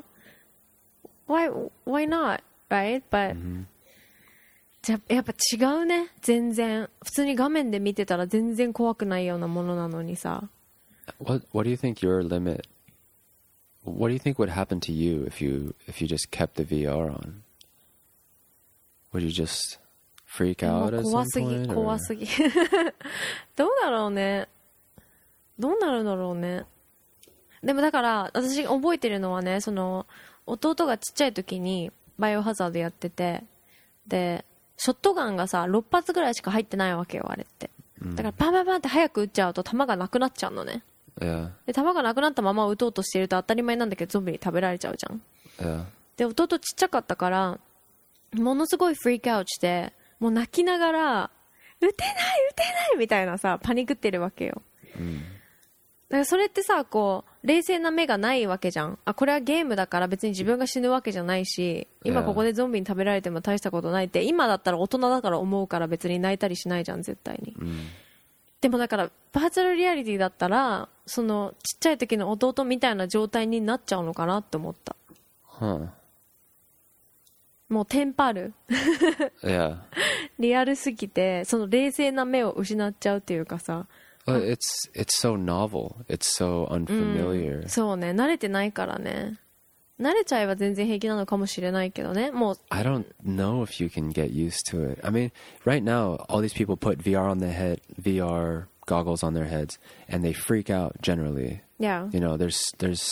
why not? Right? But、じゃやっぱ違うね、全然。普通に画面で見てたら全然怖くないようなものなのにさ。 What do you think your limit? What do you think would happen to you if you just kept the VR on? Would you just freak も out う at 怖 some すぎ、 point? 怖 Or? すぎ。どうだろうね。どうなるんだろうね。でもだから私覚えてるのはね、その弟がちっちゃい時にバイオハザードやってて、でショットガンがさ6発ぐらいしか入ってないわけよ、あれって。だからパンパンパンって早く撃っちゃうと弾がなくなっちゃうのね。 Yeah. で弾がなくなったまま撃とうとしてると当たり前なんだけどゾンビに食べられちゃうじゃん。 Yeah. で弟ちっちゃかったからものすごいフリークアウトして、もう泣きながら撃てない撃てないみたいなさパニクってるわけよ。だからそれってさ、こう冷静な目がないわけじゃん。あ、これはゲームだから別に自分が死ぬわけじゃないし、今ここでゾンビに食べられても大したことないって今だったら大人だから思うから別に泣いたりしないじゃん、絶対に。でもだからバーチャルリアリティだったらそのちっちゃい時の弟みたいな状態になっちゃうのかなって思った。 Huh. もうテンパる。 Yeah. リアルすぎてその冷静な目を失っちゃうっていうかさ。 Well, it's so novel. It's so unfamiliar. そうね、慣れてないからね。慣れちゃえば全然平気なのかもしれないけどね。もう I don't know if you can get used to it. I mean, right now, all these people put VR on their head, VR goggles on their heads, and they freak out generally. Yeah. You know, there's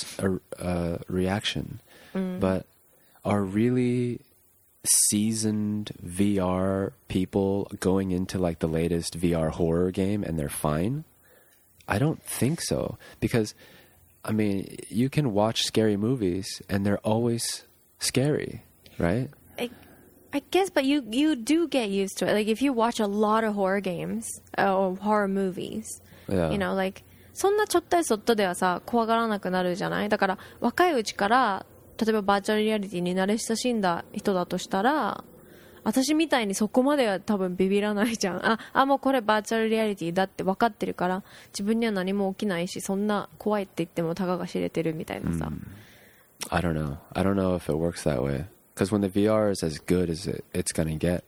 a reaction. But are really seasoned VR people going into like the latest VR horror game and they're fine? I don't think so. Because, I mean, you can watch scary movies and they're always scary, right? I guess, but you do get used to it. Like if you watch a lot of horror games or horror movies, Yeah. you know, like そんなちょっとやそっとではさ怖がらなくなるじゃない。だから若いうちから例えばバーチャルリアリティに慣れ親しんだ人だとしたら、私みたいにそこまでは多分ビビらないじゃん。あ、もうこれバーチャルリアリティだって分かってるから自分には何も起きないし、そんな怖いって言ってもたかが知れてるみたいなさ。 I don't know. I don't know if it works that way. Because when the VR is as good as it's going to get,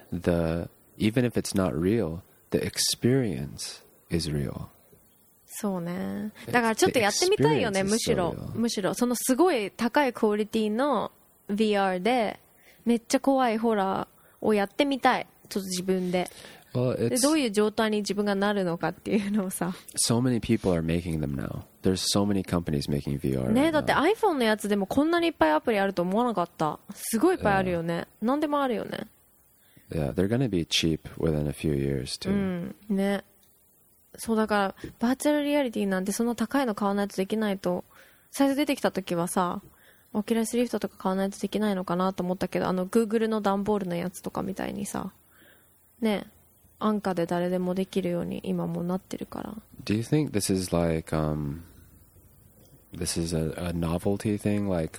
even if it's not real, the experience is real. そうね。だからちょっとやってみたいよね。 The experience むしろ is so real. むしろそのすごい高いクオリティの VR でめっちゃ怖いホラーをやってみたい。ちょっと自分で。 Well, で it's どういう状態に自分がなるのかっていうのをさ。 so many people are making them now. There's so many companies making VR. ね、 right だって now. iPhone のやつでもこんなにいっぱいアプリあると思わなかった。すごいいっぱいあるよね。何でもあるよね。 Yeah, they're going to be cheap within a few years too. ね。そうだからバーチャルリアリティなんてそんな高いの買わないとできないと最初出てきた時はさ、オキュラスリフトとか買わないとできないのかなと思ったけど、Google の段ボールのやつとかみたいにさ、ね、安価で誰でもできるように今もなってるから。 Do you think this is like this is a novelty thing, like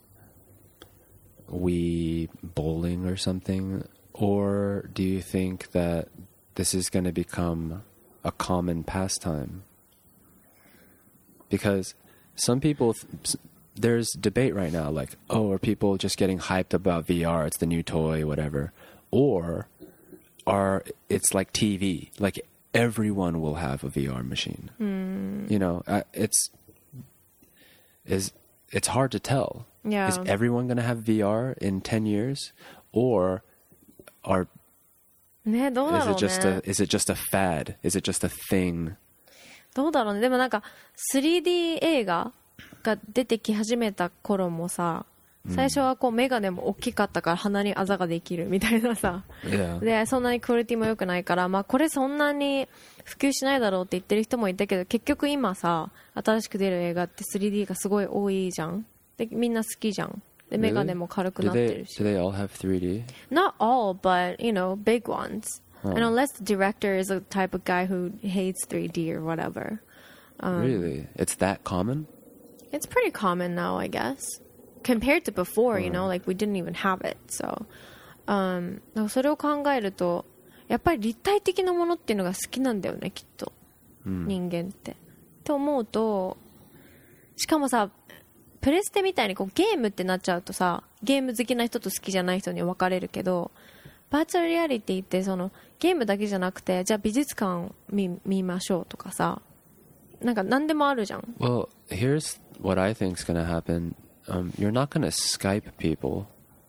Wii bowling or something, or do you think that this is going to become a common pastime? Because some people, there's debate right now, like, oh, are people just getting hyped about VR? It's the new toy, whatever, or it's like TV, like everyone will have a VR machine. You know, it's hard to tell. Yeah. Is everyone going to have VR in 10 years, or ね、どうだろうね。 is it just a fad? Is it just a thing? どうだろうね。でもなんか 3D 映画が出てき始めた頃もさ、最初はこうメガネも大きかったから鼻にあざができるみたいなさ、 Yeah. でそんなにクオリティも良くないから、まあこれそんなに普及しないだろうって言ってる人もいたけど、結局今さ新しく出る映画って 3D がすごい多いじゃん。でみんな好きじゃん。でメガネも軽くなってるし。 Do they all have 3D? Not all, but you know, big ones. And unless the director is a type of guy who hates 3D or whatever. Really? It's that common? It's pretty common now, I guess. Compared to before, you know, like we didn't even have it. So, それを考えると、やっぱり立体的なものっていうのが好きなんだよね、きっと。人間って。って思うと、しかもさ、プレステみたいにこうゲームってなっちゃうとさ、ゲーム好きな人と好きじゃない人に分かれるけど、バーチャルリアリティってそのゲームだけじゃなくて、じゃあ美術館見ましょうとかさ、なんか何でもあるじゃん。 Well, here's what I think is going to happen. You're not going to Skype people.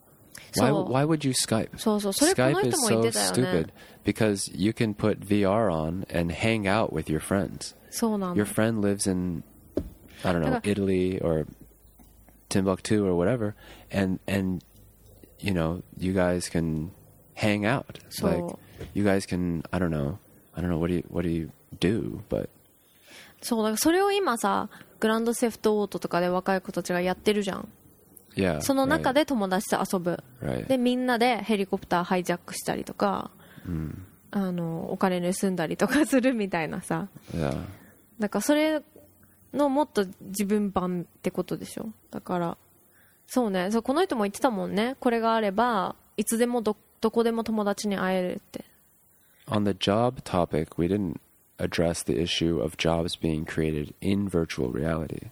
Why would you Skype? Skype is so stupid because you can put VR on and hang out with your friends. Your friend lives in, I don't know, Italy or Timbuktu or whatever, and you know, you guys can hang out. Like you guys can, I don't know, what do you do? But そうだからそれを今さ、グランドセフトオートとかで若い子たちがやってるじゃん。 Yeah, その中で友達と遊ぶ。 Right. でみんなでヘリコプターハイジャックしたりとか、お金盗んだりとかするみたいなさ。 Yeah. だからそれのもっと自分版ってことでしょ。だからそうね、そうこの人も言ってたもんね。これがあればいつでもどこでも友達に会えるって。 On the job topic, we didn't address the issue of jobs being created in virtual reality.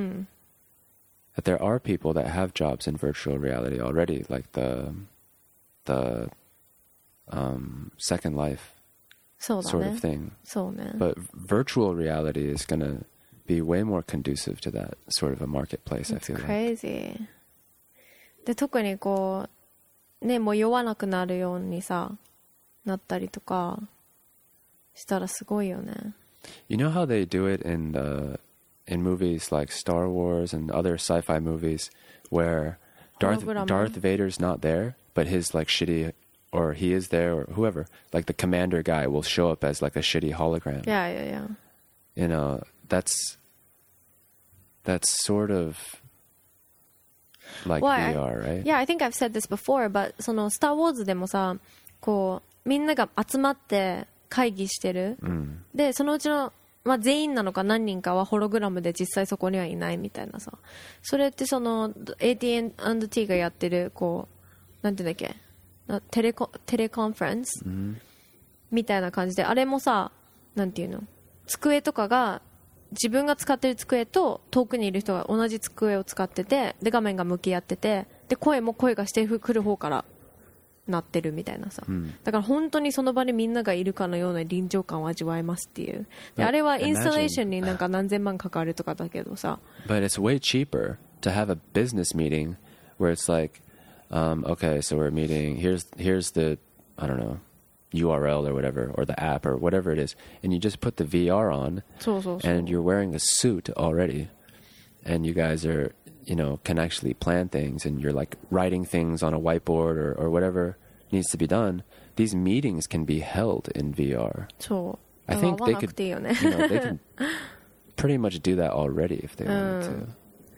That there are people that have jobs in virtual reality already, like the Second Life そうだ sort ね。 of thing. そうね。 But virtual reality is going to be way more conducive to that sort of a marketplace, I It's feel like. crazy. で特にこうね、もう酔わなくなるようにさなったりとかしたらすごいよね。 You know how they do it in movies like Star Wars and other sci-fi movies where Darth Vader's not there, but his like shitty, or he is there, or whoever, like the commander guy will show up as like a shitty hologram. Yeah. You know, that's sort of like VR, right? Yeah, I think I've said this before, but そのスター・ウォーズでもさ、こうみんなが集まって会議してる。でそのうちのまあ、全員なのか何人かはホログラムで実際そこにはいないみたいなさ、それってその AT&T がやってるこうなんていうんだっけ、テレコンファレンス、みたいな感じで、あれもさ、なんていうの、机とかが自分が使ってる机と遠くにいる人が同じ机を使ってて、で画面が向き合ってて、で声がしてくる方からなってるみたいなさ、だから本当にその場にみんながいるかのような臨場感を味わえますっていう。であれはインスタレーションになんか何千万かかるとかだけどさ。 But it's way cheaper to have a business meeting where it's like, okay, so we're meeting. Here's the, I don't know, URL or whatever, or the app or whatever it is, and you just put the VR on, そう。 and you're wearing a suit already, and you guys are, you know, can actually plan things, and you're like writing things on a whiteboard or whatever needs to be done. These meetings can be held in VR. そう。 I think 合わ they なく could, ていいよね。 you know, they can pretty much do that already if they wanted to.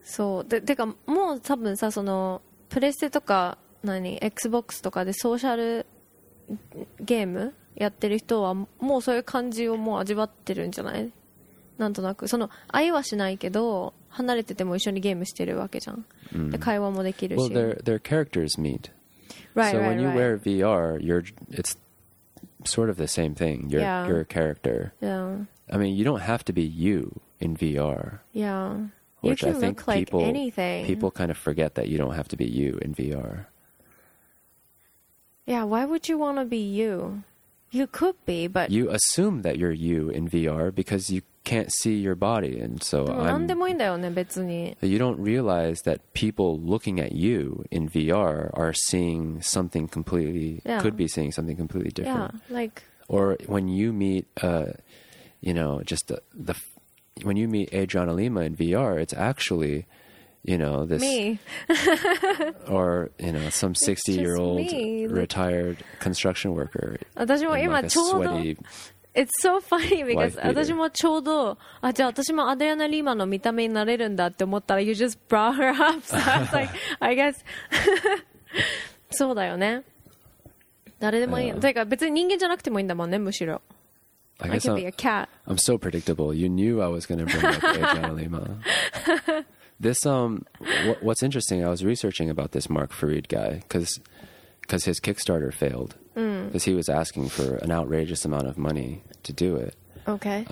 そうで、てかもう多分さ、そのプレステとかXBOX とかでソーシャルゲームやってる人はもうそういう感じをもう味わってるんじゃない？なんとなくその会話しないけど離れてても一緒にゲームしてるわけじゃん、で会話もできるし。 Well, their characters meet. Right, so right, when you right. wear VR, it's sort of the same thing. You're Yeah. a character. Yeah, I mean, you don't have to be you in VR, yeah. You which I can think look like anything. people kind of forget that you don't have to be you in VR. Yeah, why would you want to be you? You could be, but You assume that you're you in VR because you can't see your body, and so でも何でもいいんだよね別に。 you don't realize that people looking at you in VR are seeing something completely, Yeah. could be seeing something completely Yeah, different. like Or when you meet, just when you meet Adriana Lima in VR, it's actually, this, me. or, some 60-year-old me. retired construction worker 私も in 今 like a ちょうど sweaty, It's so funny because Wife beater. 私もちょうどじゃあ私もアデリアナ・リーマの見た目になれるんだって思ったら You just brought her up, so I was like I guess そうだよね。誰でもいい。てか別に人間じゃなくてもいいんだもんね、むしろ。 I I guess could be a cat. I'm so predictable. You knew I was going to bring up Adriana Lima. This what's interesting, I was researching about this Mark Farid guy because his Kickstarter failed because he was asking for an outrageous amount of money to do it. Okay.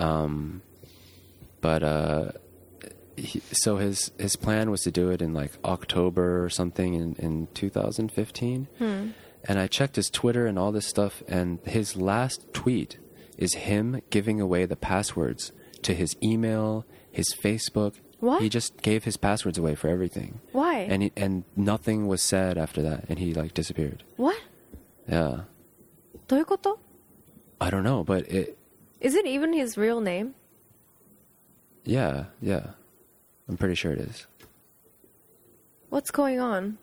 But so his plan was to do it in like October or something in 2015. And I checked his Twitter and all this stuff, and his last tweet is him giving away the passwords to his email, his Facebook. What? He just gave his passwords away for everything. Why? And nothing was said after that, and he like disappeared. What? Yeah. どういうこと？ I don't know, but Is it even his real name? yeah. I'm pretty sure it is. What's going on?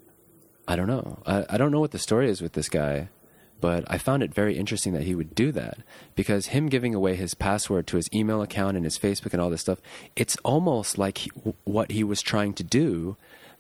I don't know. I don't know what the story is with this guy, but I found it very interesting that he would do that, because him giving away his password to his email account and his Facebook and all this stuff, it's almost like what he was trying to do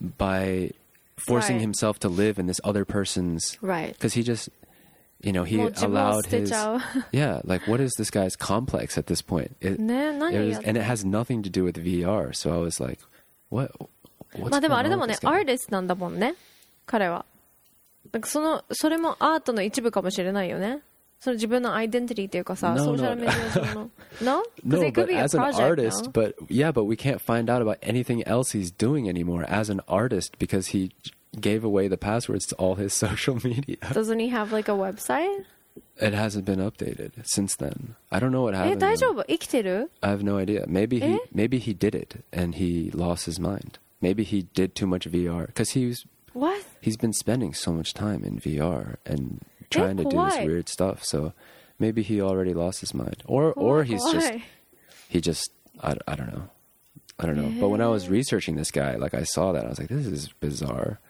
by forcing Right. himself to live in this other person's... Right. Because he just, he もう自分を allowed 捨て his... ちゃう。 Yeah, like what is this guy's complex at this point? ね、何やって And it has nothing to do with VR, so I was like, what's まあでも going あれだ on もん with ね、 this guy? アーティストなんだもんね、彼は。だからそれもアートの一部かもしれないよね。その自分のアイデンティティっていうかさ、 No, ソーシャル no. メディア上の。No? No, Because it could but be a as an project, artist, no? but we can't find out about anything else he's doing anymore as an artist because he gave away the passwords to all his social media. Doesn't he have like a website? It hasn't been updated since then. I don't know what え、 happened. 大丈夫？生きてる？ I have no idea. Maybe he did it and he lost his mind. Maybe he did too much VR because What? he's been spending so much time in VR and trying to do this why? weird stuff. So maybe he already lost his mind, or he's Why? just I don't know. I don't know. But when I was researching this guy, like I saw that, I was like, this is bizarre.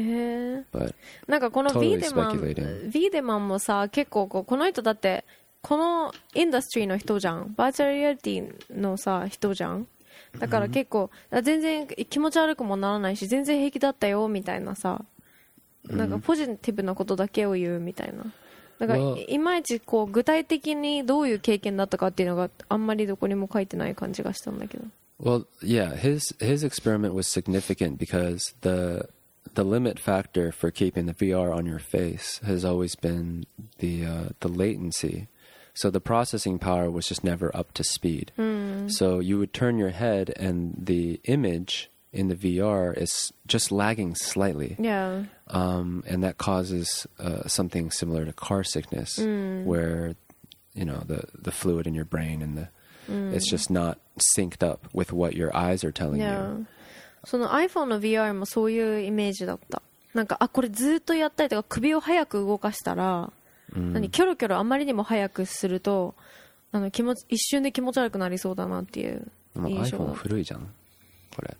But なんかこの Totally ヴィーデマンもさ、結構この人だってこのインダストリーの人じゃん、バーチャルリアリティのさ人じゃん。だから結構全然気持ち悪くもならないし、全然平気だったよみたいなさ、なんかポジティブなことだけを言うみたいな。だから いまいちこう具体的にどういう経験だったかっていうのがあんまりどこにも書いてない感じがしたんだけど。 well, yeah, his experiment was significant because the limit factor for keeping the VR on your face has always been the latency. So the processing power was just never up to speed. So you would turn your head and the image in the VR is just lagging slightly. Yeah. And that causes something similar to car sickness, where the fluid in your brain and it's just not synced up with what your eyes are telling Yeah. you. その iPhone の VR もそういうイメージだった。なんかこれずっとやったりとか首を早く動かしたら、キョロキョロあまりにも早くすると一瞬で気持ち悪くなりそうだなっていう印象だ。 iPhone 古いじゃんこれ。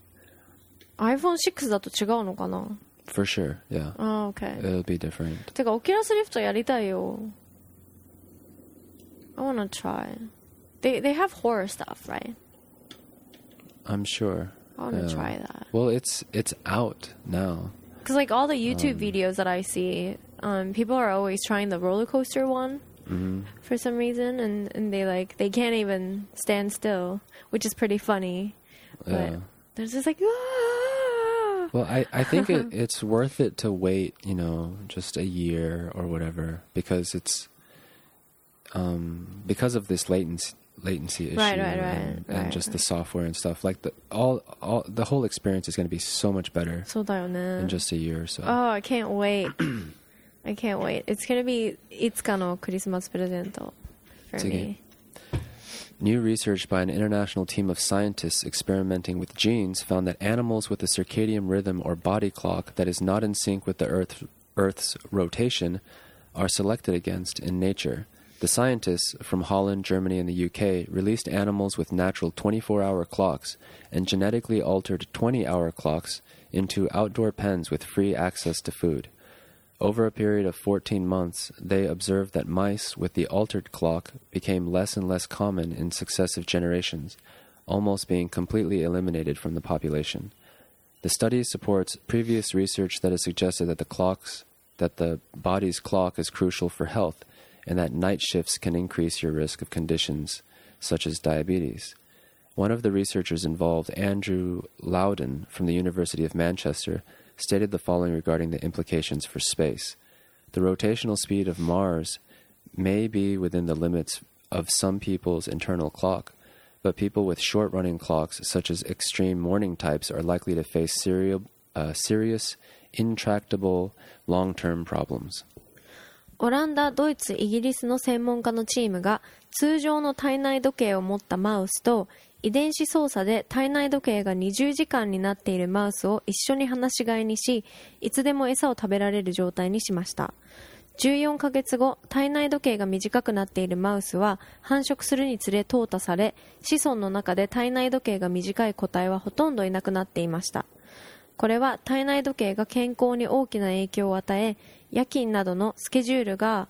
iPhone6 だと違うのかな？ For sure, yeah. ああ、OK。 It'll be different. てかオキュラスリフトやりたいよ。I wanna try. They have horror stuff, right? I'm sure. I want to try that. Well, it's out now. Because like all the YouTube videos that I see, people are always trying the roller coaster one for some reason, and they can't even stand still, which is pretty funny. But they're just like, ah! Well, I think it's worth it to wait, just a year or whatever, because it's because of this latency issue, and just the software and stuff. Like the whole experience is going to be so much better そうだよね in just a year or so. Oh, I can't wait. I can't wait. It's going to be いつかのクリスマスプレゼント for me. New research by an international team of scientists experimenting with genes found that animals with a circadian rhythm or body clock that is not in sync with the Earth's rotation are selected against in nature. The scientists from Holland, Germany, and the UK released animals with natural 24-hour clocks and genetically altered 20-hour clocks into outdoor pens with free access to food. Over a period of 14 months, they observed that mice with the altered clock became less and less common in successive generations, almost being completely eliminated from the population. The study supports previous research that has suggested that the body's clock is crucial for health, and that night shifts can increase your risk of conditions such as diabetes. One of the researchers involved, Andrew Loudon from the University of Manchester, stated the following regarding the implications for space. The rotational speed of Mars may be within the limits of some people's internal clock, but people with short-running clocks, such as extreme morning types, are likely to face serious, intractable, long-term problems. オランダ、ドイツ、イギリスの専門家のチームが通常の体内時計を持ったマウスと遺伝子操作で体内時計が20時間になっているマウスを一緒に放し飼いにし、いつでも餌を食べられる状態にしました。14ヶ月後、体内時計が短くなっているマウスは繁殖するにつれ淘汰され、子孫の中で体内時計が短い個体はほとんどいなくなっていました。これは体内時計が健康に大きな影響を与え、夜勤などのスケジュールが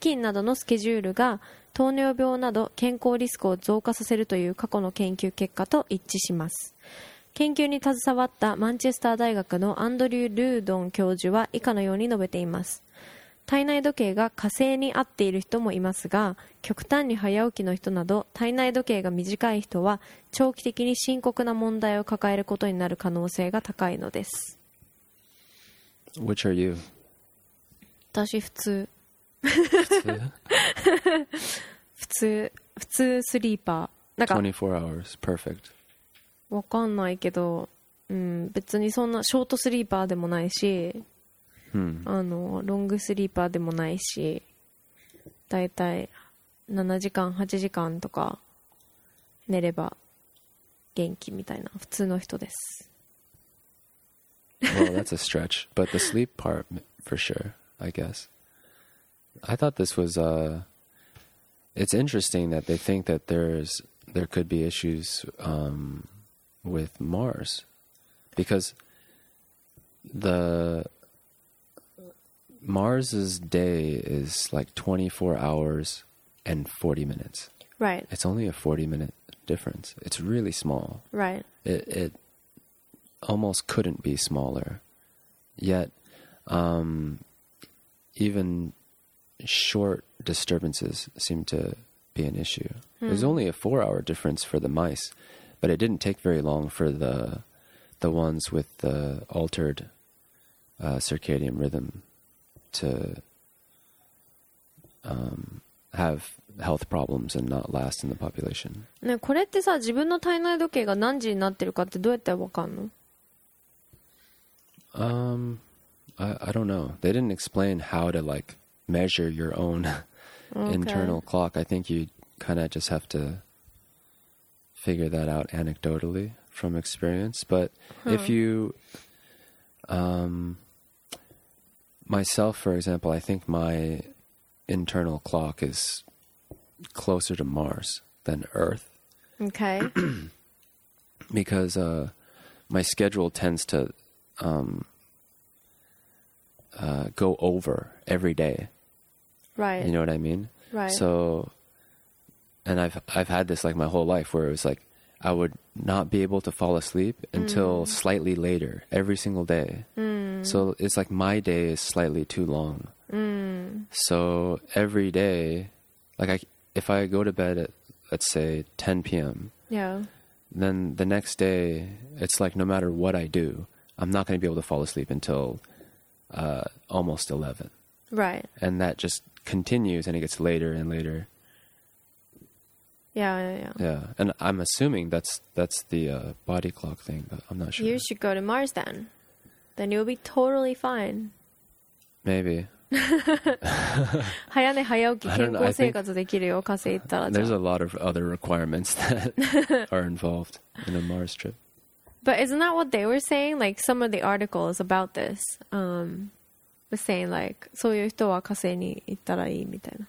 糖尿病など健康リスクを増加させるという過去の研究結果と一致します。研究に携わったマンチェスター大学のアンドリュー・ルードン教授は以下のように述べています。体内時計が火星に合っている人もいますが、極端に早起きの人など体内時計が短い人は長期的に深刻な問題を抱えることになる可能性が高いのです。 Which are you? 私普通スリーパーなんか 24 hours, perfect. わかんないけど、別にそんなショートスリーパーでもないし、ロングスリーパーでもないし、だいたい7時間8時間とか寝れば元気みたいな普通の人です。 Well, that's a stretch, but the sleep part for sure, I guess. I thought this was it's interesting that they think that there could be issues with Mars, because Mars's day is like 24 hours and 40 minutes. Right. It's only a 40-minute difference. It's really small. Right. It almost couldn't be smaller. Yet, even short disturbances seem to be an issue. There's only a 4-hour difference for the mice, but it didn't take very long for the ones with the altered circadian rhythm to have health problems and not last in the population. ね、これってさ、自分の体内時計が何時になってるかってどうやってわかんの？ I don't know. They didn't explain how to like measure your own internal clock. I think you kind of just have to figure that out anecdotally from experience. But if you, myself, for example, I think my internal clock is closer to Mars than Earth. Okay. Because my schedule tends to go over every day. Right. You know what I mean? Right. So, and I've had this like my whole life where it was like I would not be able to fall asleep until slightly later every single day. So it's like my day is slightly too long. So every day, like if I go to bed at, let's say, 10 p.m., Yeah. then the next day, it's like no matter what I do, I'm not going to be able to fall asleep until almost 11. Right. And that just continues and it gets later and later. Yeah. Yeah. And I'm assuming that's the body clock thing, but I'm not sure. You should go to Mars then. Then you'll be totally fine. Maybe. 早寝早起き I 健 don't know. I 康生 think 活できるよ火星行ったらじゃ There's あ a lot of other requirements that are involved in a Mars trip. But isn't that what they were saying? Like some of the articles about this was saying like そういう人は火星に行ったらいいみたいな。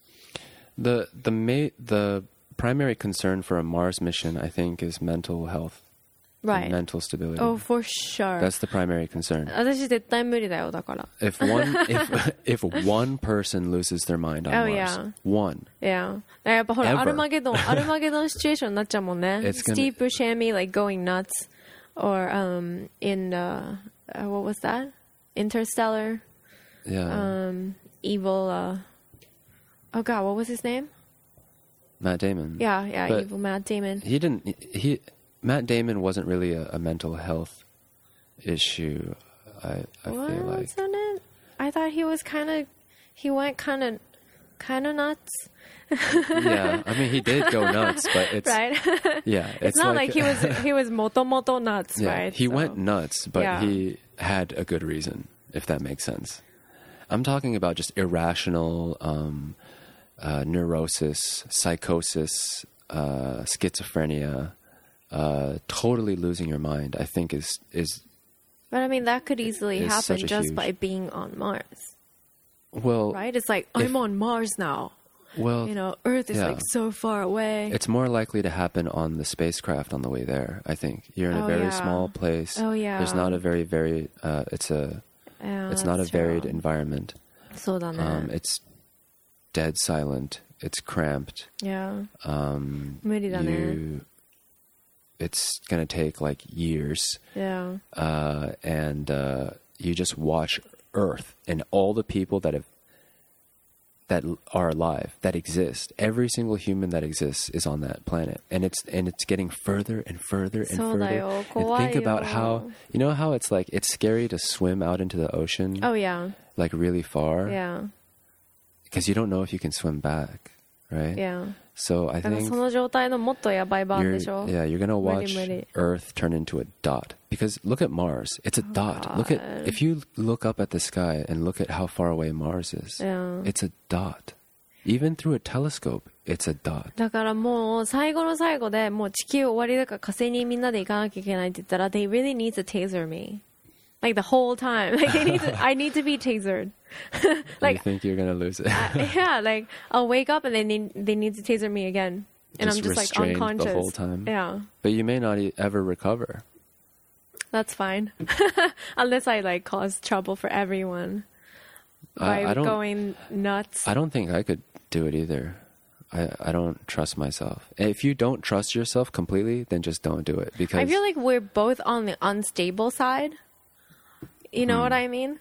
The primary concern for a Mars mission, I think, is mental health. Right. And mental stability. Oh, for sure. That's the primary concern. 私絶対無理だよだから。 If one person loses their mind on Oh, Mars, yeah. one. Yeah. やっぱほら Ever. アルマゲドンシチュエーションになっちゃうもんね。 It's gonna- Steve Buscemi like going nuts, or in what was that? Interstellar. Yeah. Evil. Oh God, what was his name? Matt Damon. Yeah, But evil Matt Damon. Matt Damon wasn't really a mental health issue. I feel like. Wasn't it? I thought he was he went kind of nuts. Yeah, I mean he did go nuts, but it's Right. yeah, It's not like he was moto nuts, yeah, right? he So- went nuts, but Yeah. he had a good reason, if that makes sense. I'm talking about just irrational neurosis, psychosis, schizophrenia, totally losing your mind. I think is But I mean, that could easily It's happen such a just huge- by being on Mars, well, right? It's like I'm on Mars now. well, You know, Earth is yeah. like so far away. It's more likely to happen on the spacecraft on the way there. I think you're in a Oh, very yeah. small place. Oh, yeah. There's not a very Yeah, it's not a that's varied true. environment. そうだね。 It's dead silent. It's cramped. Yeah. 無理だね。 It's gonna take like years, Yeah. and you just watch Earth and all the people that are alive, that exist. Every single human that exists is on that planet, and it's getting further and further and そうだ further. よ。 And 怖い think よ。 about how how it's like it's scary to swim out into the ocean, Oh yeah. like really far, Yeah. because you don't know if you can swim back, right? Yeah. So I だから think その状態のもっとやばい版でしょ。 you're gonna watch 無理無理。 Earth turn into a dot, because look at Mars. It's a dot. Look at God. if you look up at the sky and look at how far away Mars is. Yeah. It's a dot. Even through a telescope, it's a dot. だからもう最後の最後でもう地球終わりだから火星にみんなで行かなきゃいけないって言ったら they really need to taser me. Like the whole time. Like I need to be tasered. You Like think you're gonna lose it? yeah, like I'll wake up and they need to taser me again. And Just I'm just like restrained the unconscious. whole time. Yeah. But you may not ever recover. That's fine. Unless I like cause trouble for everyone by I don't. going nuts. I don't think I could do it either. I don't trust myself. And if you don't trust yourself completely, then just don't do it, because I feel like we're both on the unstable side. You know what I mean?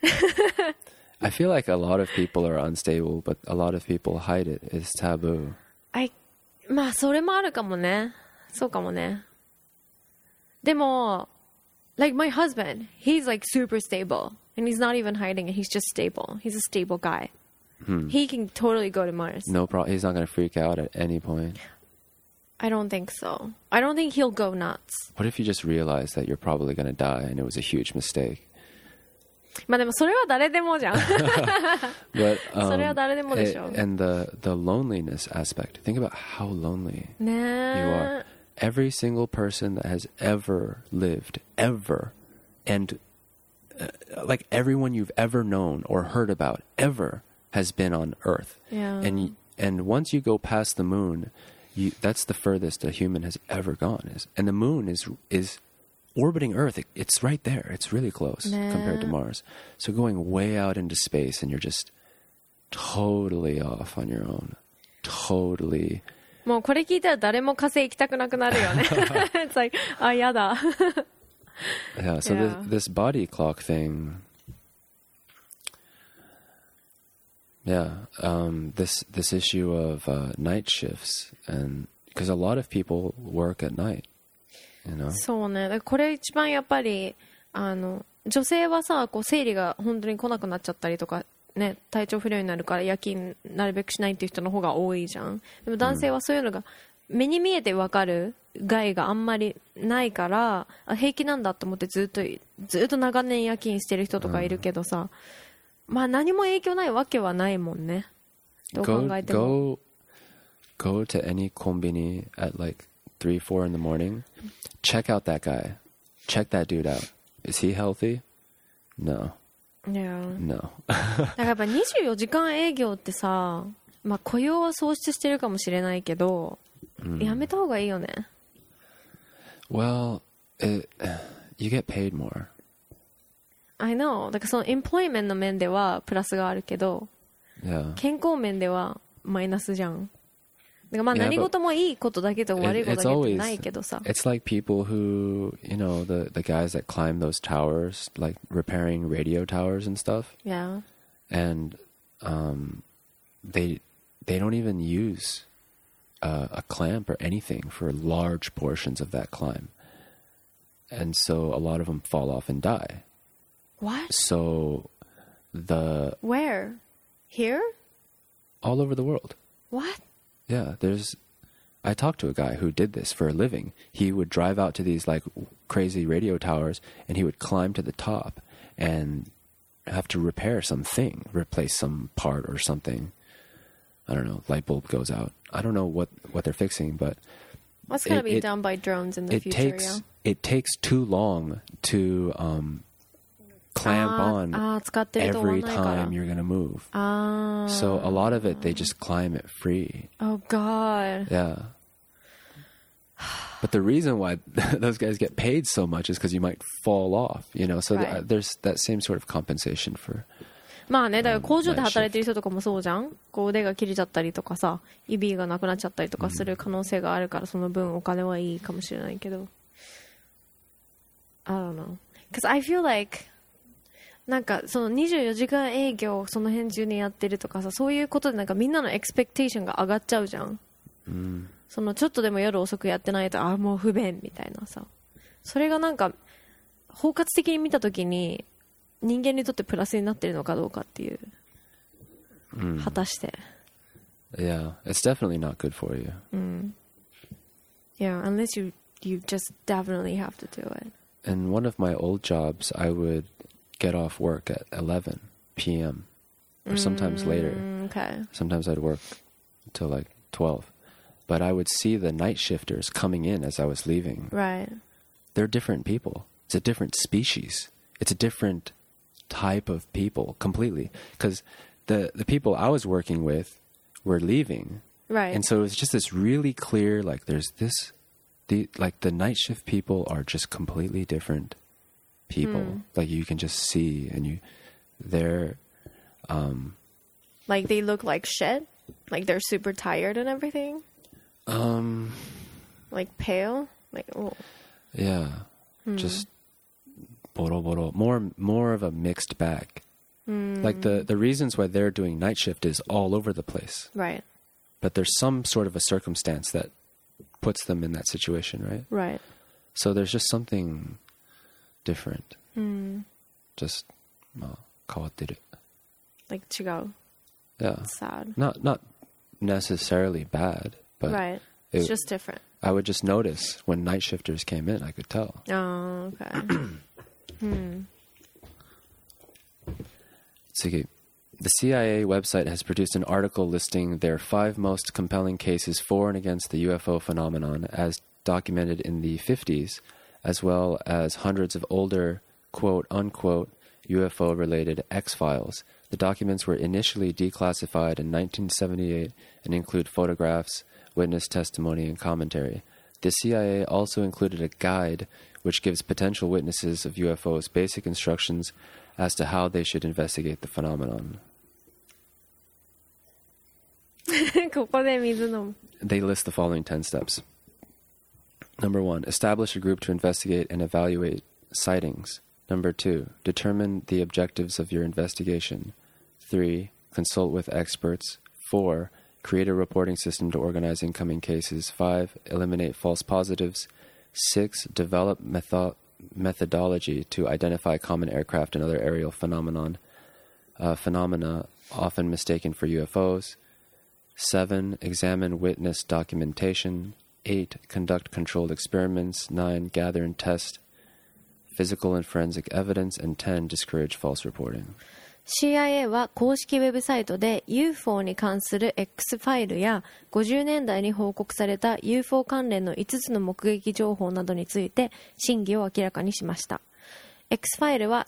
I feel like a lot of people are unstable, but a lot of people hide it. It's taboo. まあそれもあるかもね。そうかもね。でも like my husband, he's like super stable and he's not even hiding it. He's just stable. He's a stable guy. He can totally go to Mars. No problem. He's not going to freak out at any point. I don't think so. I don't think he'll go nuts. What if you just realize that you're probably going to die and it was a huge mistake? まあでもそれは誰でもじゃん。 But それは誰でもでしょ。 and the loneliness aspect. Think about how lonely ね you え are. Every single person that has ever lived, ever, and like everyone you've ever known or heard about, ever has been on Earth. Yeah. And once you go past the moon, that's the furthest a human has ever gone. And the moon is orbiting Earth. It's right there. It's really close compared to Mars. So going way out into space, and you're just totally off on your own. Totally もうこれ聞いたら誰も火星行きたくなくなるよね。It's like あ、やだ。 Yeah, so Yeah. This body clock thing, this issue of night shifts, and because a lot of people work at night, you know. そうね。だからこれ一番やっぱり女性はさ、こう生理が本当に来なくなっちゃったりとかね、体調不良になるから夜勤なるべくしないっていう人の方が多いじゃん。でも男性はそういうのが目に見えてわかる害があんまりないから、あ、平気なんだと思ってずっと長年夜勤してる人とかいるけどさ、まあ何も影響ないわけはないもんね。どう考えても。 Go to any kombini at like 3, 4 in the morning. Check out that guy. Check that dude out. Is he healthy? No. Yeah. No. だからやっぱ24時間営業ってさ、まあ雇用は創出してるかもしれないけど、やめた方がいいよね。 Well, you get paid more. I know. だからその employment の面ではプラスがあるけど、 Yeah. 健康面ではマイナスじゃん。だからまあ Yeah, 何事もいいことだけと悪いことだけ it's って always ないけどさ。 it's like people who, you know, the guys that climb those towers, like repairing radio towers and stuff. Yeah. And they don't even use a clamp or anything for large portions of that climb, and so a lot of them fall off and die. What? So Where? Here? all over the world. What? Yeah, I talked to a guy who did this for a living. He would drive out to these like crazy radio towers, and he would climb to the top and have to repair something, replace some part or something. I don't know, light bulb goes out. I don't know what they're fixing, but What's going to be done by drones in the future? Yeah? it takes too long to clamp on 使ってると終わ every んないから。 time you're going to move. So a lot of it, they just climb it free. Oh God. Yeah. But the reason why those guys get paid so much is because you might fall off, you know. So Right. there's that same sort of compensation for. まあね、だから工場で働いてる人とかもそうじゃん。こう腕が切れちゃったりとかさ、指がなくなっちゃったりとかする可能性があるから、その分お金はいいかもしれないけど。I don't know. Because I feel like なんかその24時間営業その辺中にやってるとかさ、そういうことでなんかみんなのエクスペクテーションが上がっちゃうじゃん。そのちょっとでも夜遅くやってないと、あ、もう不便みたいなさ。それがなんか包括的に見たときに人間にとってプラスになってるのかどうかっていう、果たして。 Yeah, it's definitely not good for you. Yeah, unless you just definitely have to do it. In one of my old jobs, I would get off work at 11 p.m. or sometimes later. Okay. Sometimes I'd work until like 12. But I would see the night shifters coming in as I was leaving. Right. They're different people. It's a different species. It's a different type of people completely. Because the people I was working with were leaving. Right. And so it was just this really clear, like there's this, the night shift people are just completely different people. Like you can just see, and they're like they look like shit. Like they're super tired and everything. Like pale. Like oh. Yeah, just boro, more of a mixed bag. Like the reasons why they're doing night shift is all over the place. Right. But there's some sort of a circumstance that puts them in that situation, right? Right. So there's just something different. Just 変わってる. Like 違う. Yeah. Sad. Not necessarily bad, but Right. It's just different. I would just notice when night shifters came in, I could tell. Oh, okay. Tsugi. The CIA website has produced an article listing their 5 most compelling cases for and against the UFO phenomenon as documented in the 50s, as well as hundreds of older quote-unquote UFO-related X-files. The documents were initially declassified in 1978 and include photographs, witness testimony, and commentary. The CIA also included a guide which gives potential witnesses of UFOs basic instructions as to how they should investigate the phenomenon. ここで水飲む。 they list the following 10 steps. Number 1, establish a group to investigate and evaluate sightings. Number 2, determine the objectives of your investigation. 3, consult with experts. 4, create a reporting system to organize incoming cases. 5, eliminate false positives. 6, develop methodology to identify common aircraft and other aerial phenomena often mistaken for UFOs. 7, examine witness documentation. 8, conduct controlled experiments. 9, gather and test physical and forensic evidence. And 10, discourage false reporting. CIA は公式ウェブサイトで UFO に関する X ファイルや50年代に報告された UFO 関連の5つの目撃情報などについて真偽を明らかにしました。X ファイルは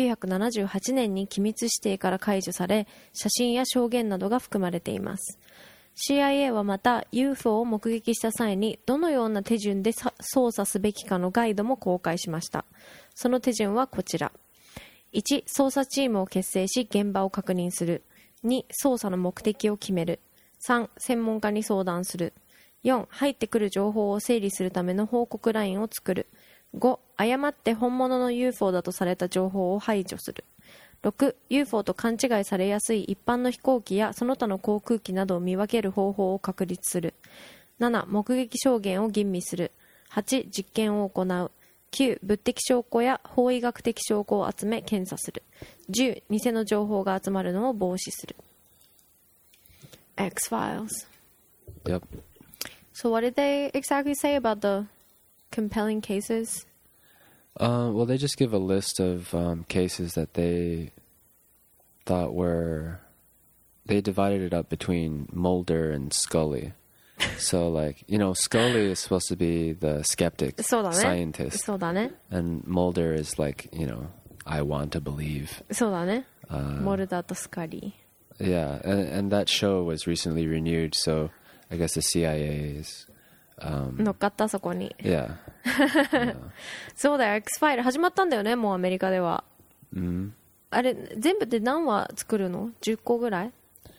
1978年に機密指定から解除され、写真や証言などが含まれています。CIA はまた UFO を目撃した際にどのような手順で操作すべきかのガイドも公開しました。その手順はこちら。1、捜査チームを結成し現場を確認する。2、捜査の目的を決める。3、専門家に相談する。4、入ってくる情報を整理するための報告ラインを作る。5、誤って本物の UFO だとされた情報を排除する。6、UFO と勘違いされやすい一般の飛行機やその他の航空機などを見分ける方法を確立する。7、目撃証言を吟味する。8、実験を行う。9、物的証拠や法医学的証拠を集め検査する。10、偽の情報が集まるのを防止する。X-Files. Yep. So what did they exactly say about the compelling cases? Well, they just give a list of cases that they thought were... They divided it up between Mulder and Scully. So, like, you know, Scully is supposed to be the skeptic scientist. そうだね。 And Mulder is like, you know, I want to believe. そうだね。モルダーとスカリー。Yeah, and that show was recently renewed, so I guess the CIA is... 乗っかったそこに。 Yeah. そうだよ、X ファイル始まったんだよね、もうアメリカでは。あれ、全部で何話作るの ?10 個ぐらい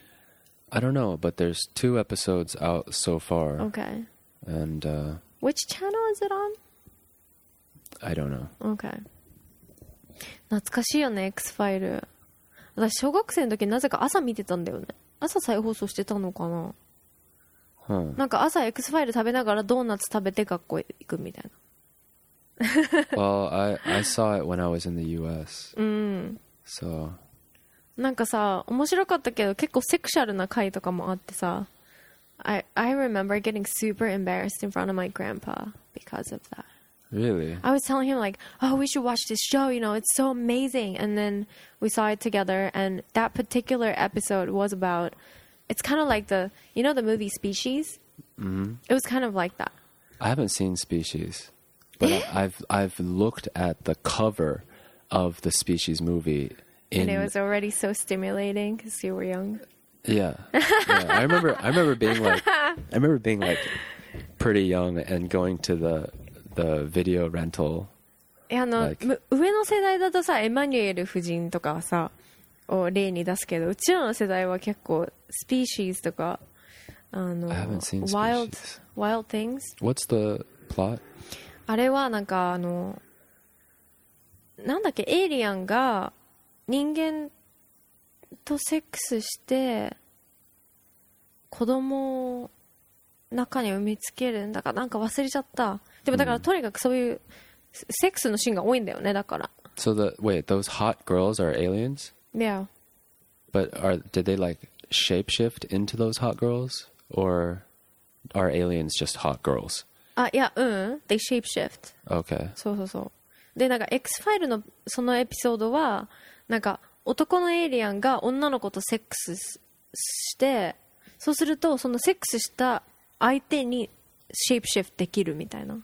I don't know, but there's 2 episodes out so far. Okay. And, Which channel is it on? I don't know. Okay. 懐かしいよね、X ファイル。私、小学生の時になぜか朝見てたんだよね。朝再放送してたのかな、なんか朝 X ファイル食べながらドーナツ食べて学校行くみたいな。 Well, I saw it when I was in the US. So... なんかさ、面白かったけど結構セクシャルな回とかもあってさ、I remember getting super embarrassed in front of my grandpa because of that. Really? I was telling him like, oh, we should watch this show, you know, it's so amazing. And then we saw it together, and that particular episode was about, it's kind of like the, you know the movie Species? It was kind of like that. I haven't seen Species, but I've looked at the cover of the Species movie. And it was already so stimulating because you were young. Yeah. I remember being like pretty young and going to the video rental. 上の世代だとさ、エマニュエル夫人とかさを例に出すけど、うちらの世代は結構スピーシーズとか I haven't seen wild Species. things. What's the plot? あれはなんかなんだっけ、エイリアンが人間とセックスして子供を中に産みつけるんだかなんか忘れちゃった。でもだからとにかくそういうセックスのシーンが多いんだよね、だから。 So wait, those hot girls are aliens? Yeah. But did they like shapeshift into those hot girls? Or are aliens just hot girls? いや、they shapeshift. Okay. そう。で、なんか X ファイルのそのエピソードはなんか男のエイリアンが女の子とセックスして、そうするとそのセックスした相手にシェイプシフトできるみたいな。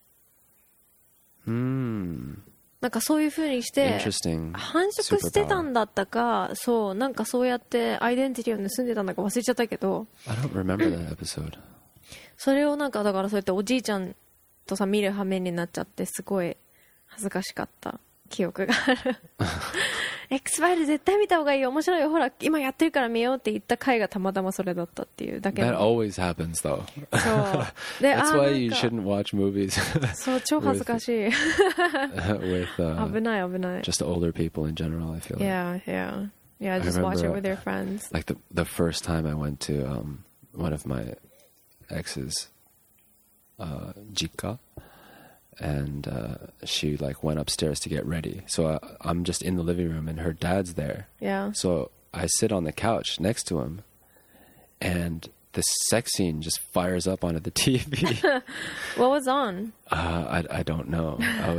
なんかそういう風にして繁殖してたんだったか、そうなんかそうやってアイデンティティを盗んでたんだか忘れちゃったけど。 I don't remember that episode. それをなんかだからそうやっておじいちゃんとさ見る羽目になっちゃってすごい恥ずかしかった記憶がある。 X ファイル絶対見た方がいいよ面白いよほら今やってるから見ようって言った回がたまたまそれだったっていうだけ That の always happens, though. そうで That's あー why なん you か shouldn't watch movies そう超恥ずかしい with 危ない危ない just older people in general, I feel like. Yeah just watch it remember, with your friends Like the first time I went to one of my ex's jikka, and she like went upstairs to get ready. So I'm just in the living room and her dad's there. Yeah So I sit on the couch next to him, and the sex scene just fires up onto the TV. What was on? I don't know.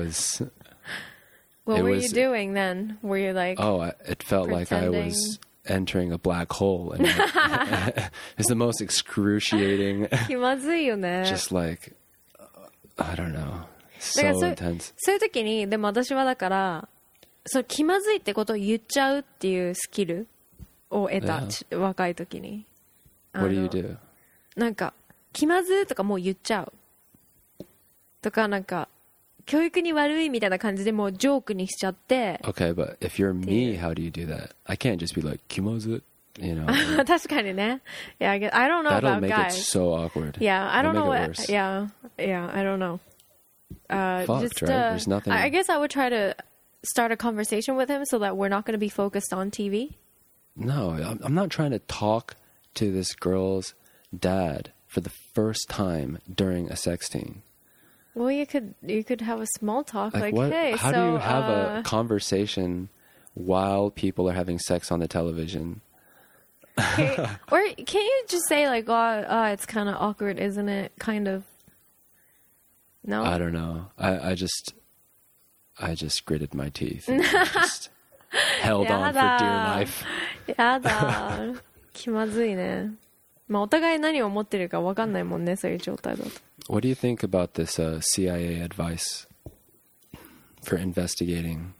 What it were you was- doing then? Were you like It felt like I was entering a black hole, and it's the most excruciating. 気まずいよね Just like I don't know, だから so そう intense. そういう時にでも私はだからそう気まずいってことを言っちゃうっていうスキルを得た、 Yeah. 若い時に What do you do? なんか気まずとかもう言っちゃうとかなんか教育に悪いみたいな感じでもうジョークにしちゃって Okay, but if you're me, how do you do that? I can't just be like kimazu, you know. 確かにね Yeah, I don't know That'll about make guys it so awkward. Yeah, I don't It'll know make it what. worse. Yeah, I don't know. Fucked, right? There's nothing- I guess I would try to start a conversation with him so that we're not going to be focused on TV. No, I'm not trying to talk to this girl's dad for the first time during a sexting. Well, you could have a small talk like, what? hey, How so do you have a conversation while people are having sex on the television? or can't you just say like, oh, it's kind of awkward, isn't it? Kind of. No. I don't know. I just gritted my teeth and just held on for dear life. やだ気まずいねまあお互い何を思ってるか分かんないもんねそういう状態だと What do you think about this CIA advice for investigating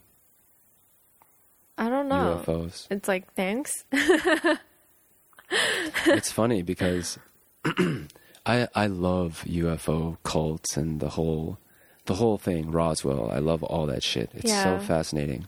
I don't know UFOs? It's like thanks It's funny because I love UFO cults and the whole thing, Roswell. I love all that shit. It's so Yeah. fascinating.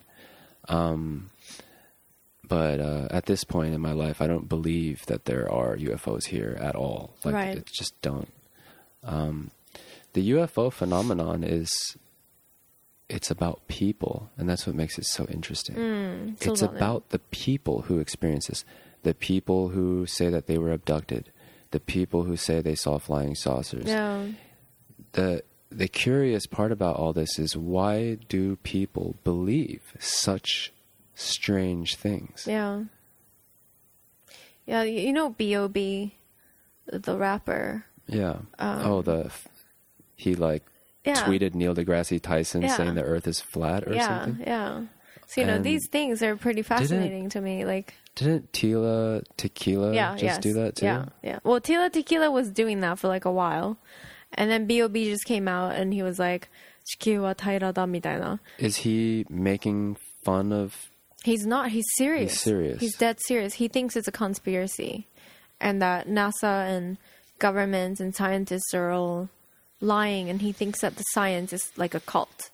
But at this point in my life, I don't believe that there are UFOs here at all. Like, Right. it just don't. The UFO phenomenon it's about people, and that's what makes it so interesting. It's そうだね about the people who experience this, the people who say that they were abducted, the people who say they saw flying saucers. Yeah The curious part about all this is, why do people believe such strange things? Yeah you know B.O.B the rapper Yeah. He like Yeah. tweeted Neil deGrasse Tyson Yeah. saying the Earth is flat or something. Yeah so you know And these things are pretty fascinating to me like Didn't Tila Tequila just do that too? Yeah. Well, Tila Tequila was doing that for like a while, and then B.O.B just came out and he was like, 地球は平らだみたいな Is he making fun of? He's not. He's serious. He's serious. He's dead serious. He thinks it's a conspiracy, and that NASA and governments and scientists are all lying, and he thinks that the science is like a cult.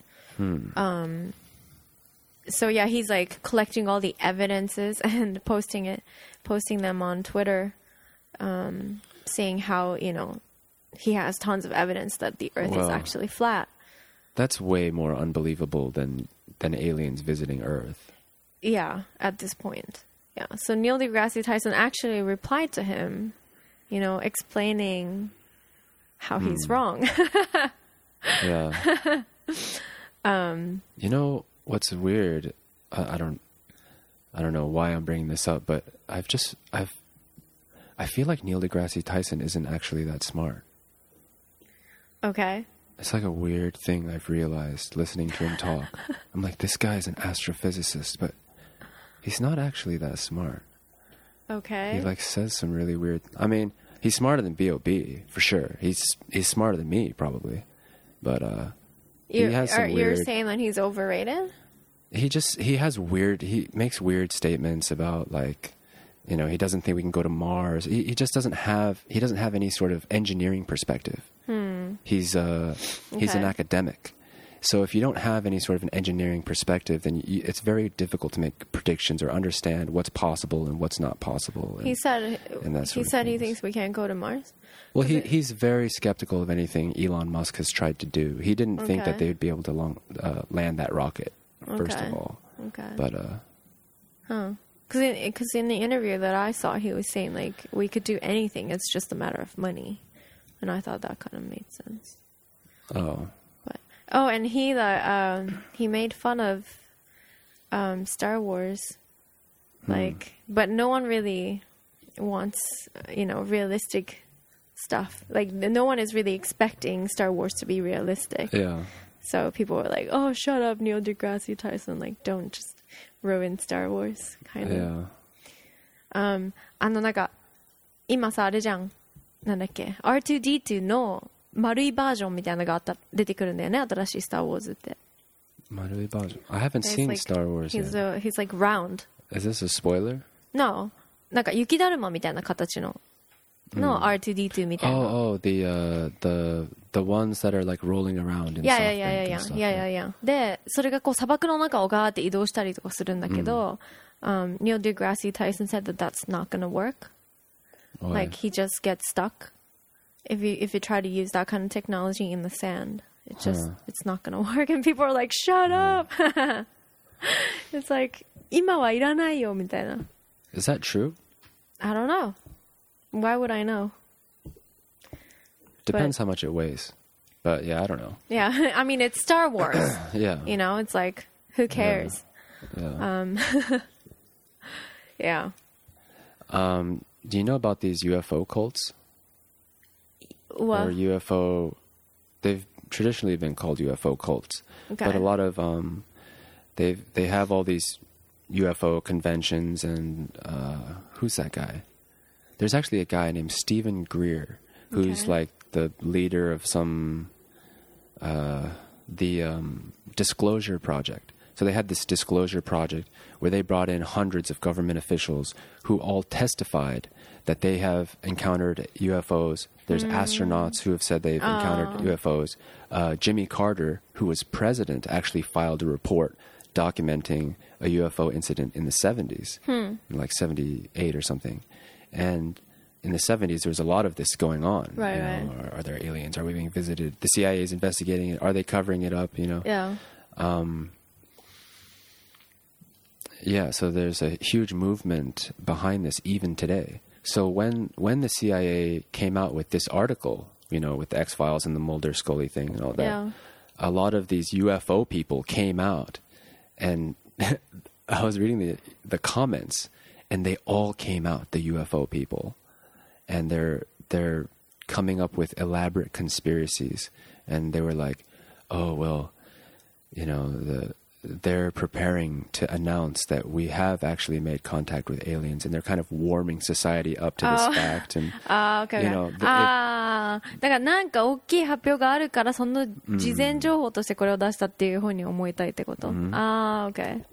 So yeah, he's like collecting all the evidences and posting them on Twitter, saying how he has tons of evidence that the Earth is Wow. actually flat. That's way more unbelievable than aliens visiting Earth. Yeah, at this point. Yeah. So Neil deGrasse Tyson actually replied to him, explaining how he's wrong. Yeah. You know what's weird? I don't know why I'm bringing this up, but I feel like Neil deGrasse Tyson isn't actually that smart. Okay. It's like a weird thing I've realized listening to him talk. I'm like, this guy's an astrophysicist, but he's not actually that smart. Okay. He like says some really weird. I mean, he's smarter than B.O.B. for sure. He's smarter than me probably, but he has some You're weird. saying that he's overrated? He makes weird statements about like, he doesn't think we can go to Mars. He just doesn't have any sort of engineering perspective. He's an Okay. academic, So if you don't have any sort of an engineering perspective, then it's very difficult to make predictions or understand what's possible and what's not possible. And, He said he thinks we can't go to Mars. well, he's very skeptical of anything Elon Musk has tried to do. He didn't think that Okay. they would be able to land that rocket, first Okay. of all. Okay. But Because in the interview that I saw, he was saying, like, we could do anything. It's just a matter of money. And I thought that kind of made sense. And he made fun of Star Wars. Like, but no one really wants, realistic stuff. Like, no one is really expecting Star Wars to be realistic. yeah. So people were like, oh, shut up, Neil deGrasse Tyson. Like, don't just ruin Star Wars, kind of. Yeah. なんか、今さ、あれじゃん。なんだっけ、R2D2 の丸いバージョンみたいなのが出てくるんだよね、新しい Star Wars って。 丸いバージョン. I haven't seen Star Wars yet. He's like round. Is this a spoiler? No. なんか雪だるまみたいな形のR2D2 みたいな。 the ones that are like rolling around in SoftBank and stuff. Yeah. で、それがこう砂漠の中をガーって移動したりとかするんだけど、Neil deGrasse Tyson said that that's not gonna work. Like he just gets stuck. If you try to use that kind of technology in the sand, it's not gonna work. And people are like, "Shut up!" It's like 今はいらないよみたいな。 Is that true? I don't know. Why would I know? Depends how much it weighs. But yeah, I don't know. Yeah, I mean it's Star Wars. Yeah. You know, it's like who cares? Yeah. Yeah. Do you know about these UFO cults? What? Or UFO? They've traditionally been called UFO cults, Okay. but a lot of they have all these UFO conventions, and who's that guy? There's actually a guy named Stephen Greer who's Okay. like the leader of some Disclosure Project. So they had this Disclosure Project where they brought in hundreds of government officials who all testified that they have encountered UFOs. There's astronauts who have said they've encountered UFOs. Jimmy Carter, who was president, actually filed a report documenting a UFO incident in the 70s, in like 78 or something. And in the 70s, there was a lot of this going on. Right, you know, are there aliens? Are we being visited? The CIA is investigating it. Are they covering it up? You know? Yeah. Yeah, so there's a huge movement behind this even today. So when the CIA came out with this article, you know, with the X-Files and the Mulder-Scully thing and all that, Yeah. a lot of these UFO people came out, and I was reading the comments, and they all came out, the UFO people, and they're coming up with elaborate conspiracies, and they were like, oh, well, you know, they're preparing to announce that we have actually made contact with aliens, and they're kind of warming society up to this fact. And Okay. you know, だからなんか大きい発表があるからその事前情報としてこれを出したっていうふうに思いたいってこと。Okay.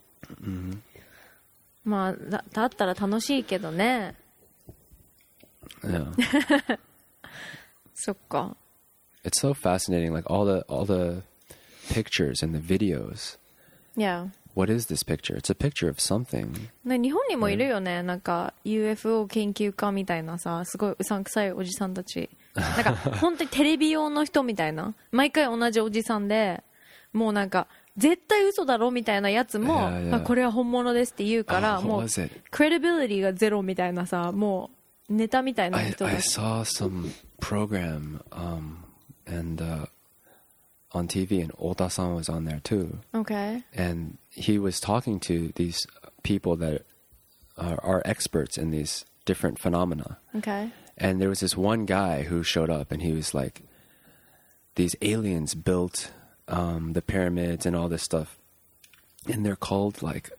まあだったら楽しいけどね。 yeah. そっか。 It's so fascinating, like all the pictures and the videos. Yeah. What is this picture? It's a picture of something. 日本にもいるよね、なんか UFO 研究家みたいなさ、すごいうさんくさいおじさんたち。なんか本当にテレビ用の人みたいな、毎回同じおじさんで、もうなんか絶対嘘だろみたいなやつも、 Yeah. これは本物ですって言うから、もう What was it? クレディビリティがゼロみたいなさ、もうネタみたいな I 人だ saw some program and on TV, and Oda-san was on there too. Okay. And he was talking to these people that are experts in these different phenomena. Okay. And there was this one guy who showed up, and he was like, these aliens built the pyramids and all this stuff. And they're called like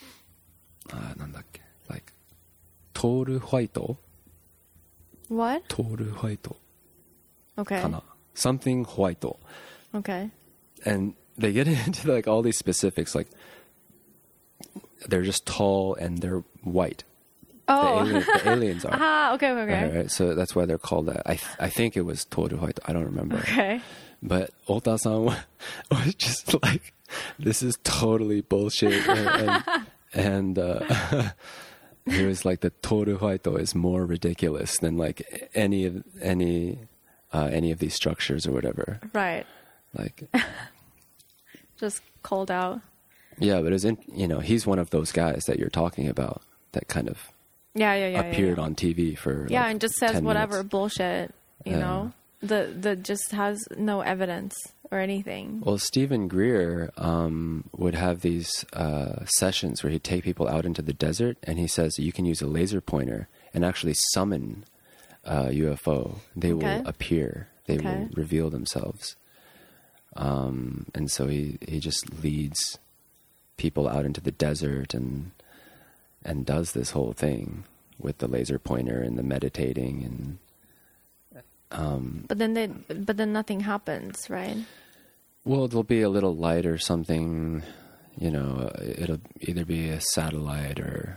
Toru Huaito. What? Toru Huaito. Okay. Kana. Something Huaito. Okay. And they get into like all these specifics, like they're just tall and they're white. Oh. The aliens are. Okay. Right, so that's why they're called that. I think it was Toru Huaito. I don't remember. Okay. But Ota-san was just like, this is totally bullshit. And he was like, the Toru Huaito is more ridiculous than like any of these structures or whatever. Right. Like, just called out. Yeah, but he's one of those guys that you're talking about that kind of appeared on TV for and just says whatever minutes. Bullshit, you know, that just has no evidence or anything. Well, Stephen Greer would have these sessions where he'd take people out into the desert, and he says you can use a laser pointer and actually summon a UFO. They will appear. They will reveal themselves. And so he just leads people out into the desert and does this whole thing with the laser pointer and the meditating and but then nothing happens, right? Well, there'll be a little light or something, it'll either be a satellite or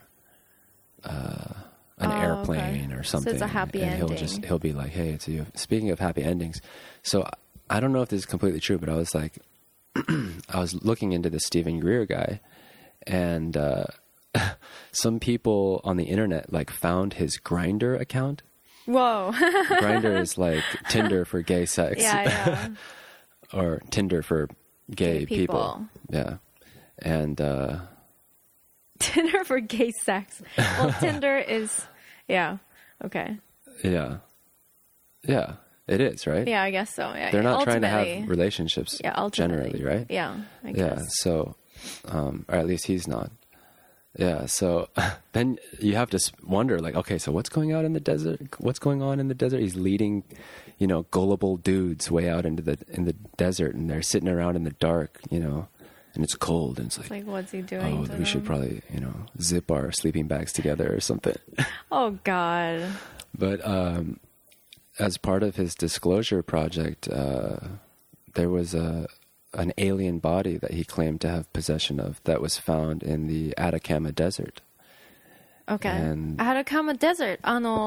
an airplane or something. So it's a happy ending. He'll be like, hey, it's you. Speaking of happy endings, so I don't know if this is completely true, but I was like, I was looking into the Stephen Greer guy, and some people on the internet like found his Grindr account. Whoa. Grindr is like Tinder for gay sex. Yeah. Or Tinder for gay people. Yeah. And Tinder for gay sex. Well, Tinder is okay. Yeah. Yeah. It is, right? Yeah, I guess so. Yeah, they're not trying to have relationships generally, right? Yeah, I guess. Yeah, so, or at least he's not. Yeah, so then you have to wonder, like, okay, so what's going on in the desert? What's going on in the desert? He's leading, gullible dudes way out in the desert, and they're sitting around in the dark, and it's cold, and it's like what's he doing? Oh, we should probably, zip our sleeping bags together or something. Oh God. But as part of his disclosure project, there was an alien body that he claimed to have possession of that was found in the Atacama Desert. Okay. And Atacama Desert.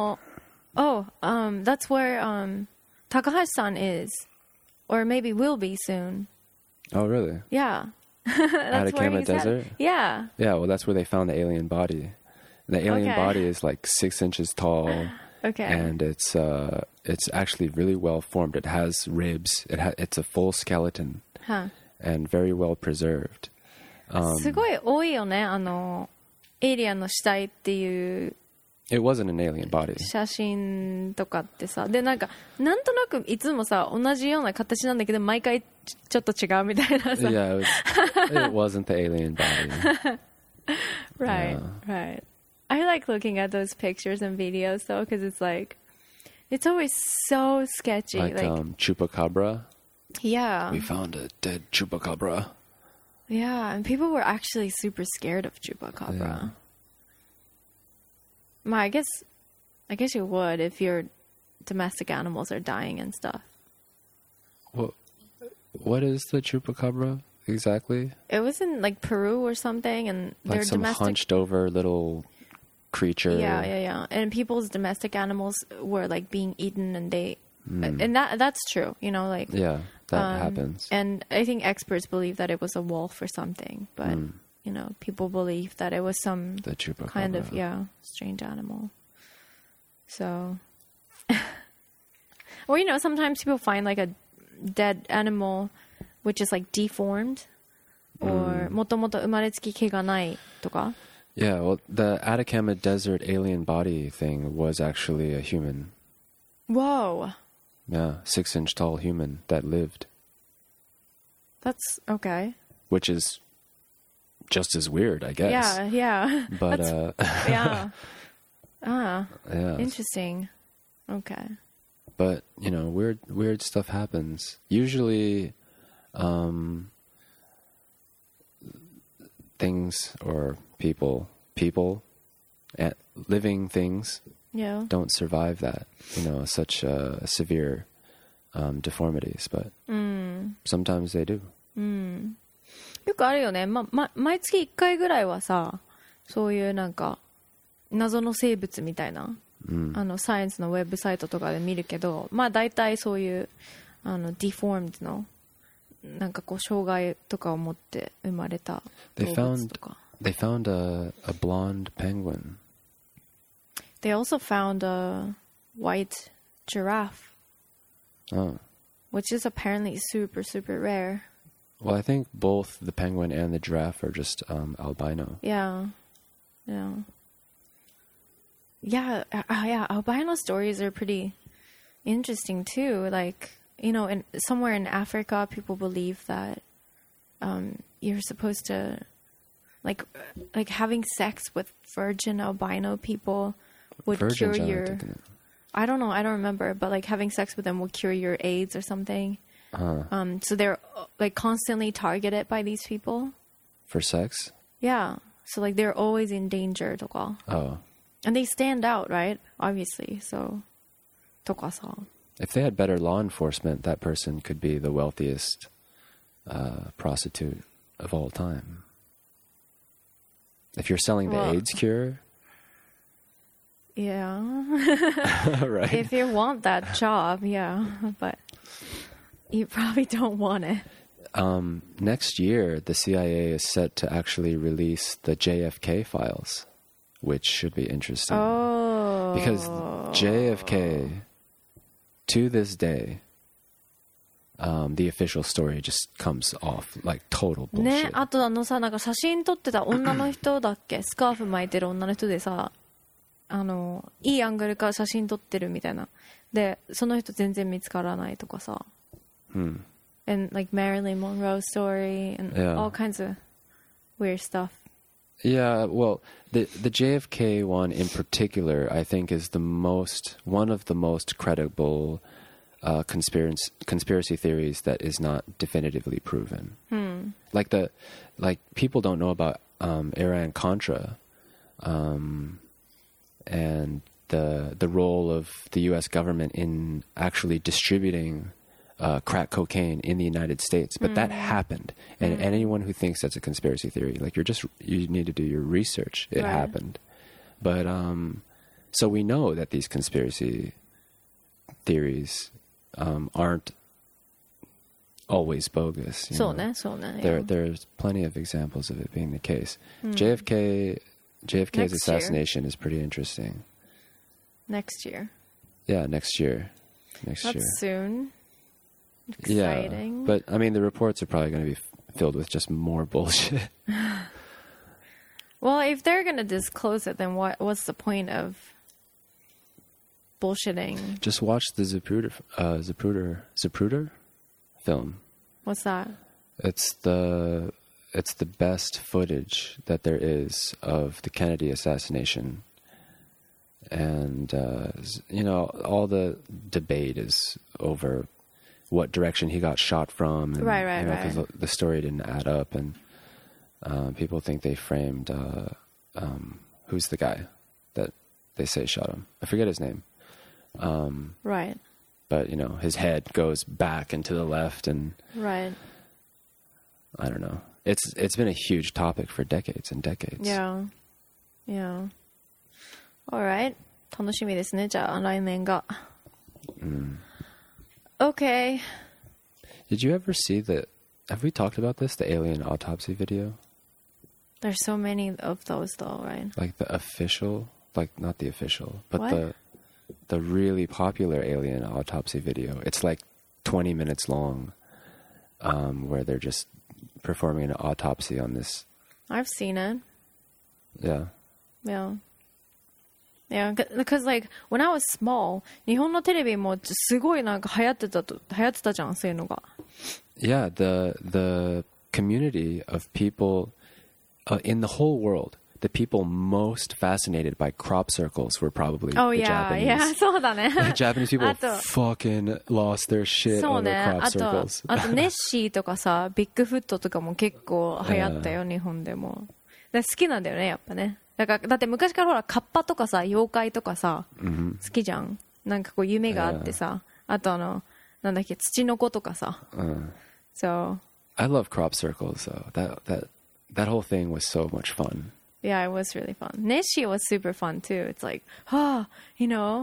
That's where Takahashi-san is, or maybe will be soon. Oh, really? Yeah. Atacama Desert? Yeah. Yeah, well, that's where they found the alien body. And the alien body is like 6 inches tall. Okay. And it's actually really well formed. It has ribs. It's a full skeleton. And very well preserved. すごい多いよね、エイリアンの死体っていう It wasn't an alien body. 写真とかってさ、でなんとなくいつもさ同じような形なんだけど毎回ちょっと違うみたいなさ。 Yeah, it wasn't the alien body. Right. I like looking at those pictures and videos though, because it's like, it's always so sketchy. Like chupacabra. Yeah. We found a dead chupacabra. Yeah, and people were actually super scared of chupacabra. Yeah. I guess you would if your domestic animals are dying and stuff. Well, what is the chupacabra exactly? It was in like Peru or something, and like they're some domestic hunched over little creature. Yeah. And people's domestic animals were like being eaten, and and that's true. Like that happens. And I think experts believe that it was a wolf or something, but people believe that it was some kind of strange animal. So, or sometimes people find like a dead animal which is like deformed, or もともと生まれつき毛がないとか. Yeah, well, the Atacama Desert alien body thing was actually a human. Whoa. Yeah, 6-inch tall human that lived. That's okay. Which is just as weird, I guess. Yeah. But yeah. Yeah. Interesting. Okay. But, weird stuff happens. Usually things or people, living things don't survive that, such severe deformities, but sometimes they do. よくあるよね。毎月1回ぐらいはさ、そういうなんか謎の生物みたいな、サイエンスのウェブサイトとかで見るけど、大体そういう deformed のなんかこう障害とかを持って生まれた動物とか。 They found a blonde penguin. They also found a white giraffe, Oh. which is apparently super, super rare. Well, I think both the penguin and the giraffe are just albino. Yeah. Yeah, albino stories are pretty interesting too. Like, somewhere in Africa, people believe that you're supposed to, like having sex with virgin albino people would cure your... I don't know, I don't remember, but like having sex with them will cure your AIDS or something. So they're like constantly targeted by these people. For sex? Yeah. So like they're always in danger とか. Oh. And they stand out, right? Obviously. So とかさ. If they had better law enforcement, that person could be the wealthiest prostitute of all time. If you're selling the AIDS cure... Yeah. Right. If you want that job, yeah. But you probably don't want it. Next year, the CIA is set to actually release the JFK files, which should be interesting. Oh. Because JFK, to this day, the official story just comes off like total bullshit. ね、あとさ、なんか写真撮ってた女の人だっけスカーフ巻いてる女の人でさ、いいアングルから写真撮ってるみたいな。で、その人全然見つからないとかさ。 Hmm. And like Marilyn Monroe story and all kinds of weird stuff. Yeah, well, the JFK one in particular, I think, is one of the most credible conspiracy theories that is not definitively proven. Like people don't know about Iran-Contra, and the role of the U.S. government in actually distributing crack cocaine in the United States, but that happened. And anyone who thinks that's a conspiracy theory, like you need to do your research. It happened. But so we know that these conspiracy theories aren't always bogus. So There's plenty of examples of it being the case. JFK's assassination is pretty interesting. Next year. Yeah, next year. That's soon. Exciting. Yeah, but I mean, the reports are probably going to be filled with just more bullshit. Well, if they're going to disclose it, then what's the point of bullshitting? Just watch the Zapruder film. What's that? It's the best footage that there is of the Kennedy assassination. And, all the debate is over what direction he got shot from. And, right. Because the story didn't add up. And people think they framed, who's the guy that they say shot him? I forget his name. Right. But, his head goes back and to the left. And right. I don't know. It's been a huge topic for decades and decades. Yeah. Alright. 楽しみですね。じゃあ、来年が。Okay. Did you ever see have we talked about this, the alien autopsy video? There's so many of those though, right? Like the official, like not the official, but what? the really popular alien autopsy video. It's like 20 minutes long, where they're just performing an autopsy on this. I've seen it. Yeah. Yeah, because like when I was small, 日本のテレビもすごいなんか流行ってたじゃん、そういうのが。 Yeah, the community of people in the whole world, the people most fascinated by crop circles were probably the Japanese. Yeah, そうだね。 The Japanese people fucking lost their shit over crop circles. あとネッシーとかさ、ビッグフットとかも結構流行ったよ、日本でも。好きなんだよね、やっぱね。だって昔からほらカッパとかさ妖怪とかさ、好きじゃん。なんかこう夢があってさ、あとなんだっけ土の子とかさ。So I love crop circles though. That whole thing was so much fun. Yeah, it was really fun. Nessie was super fun too. It's like,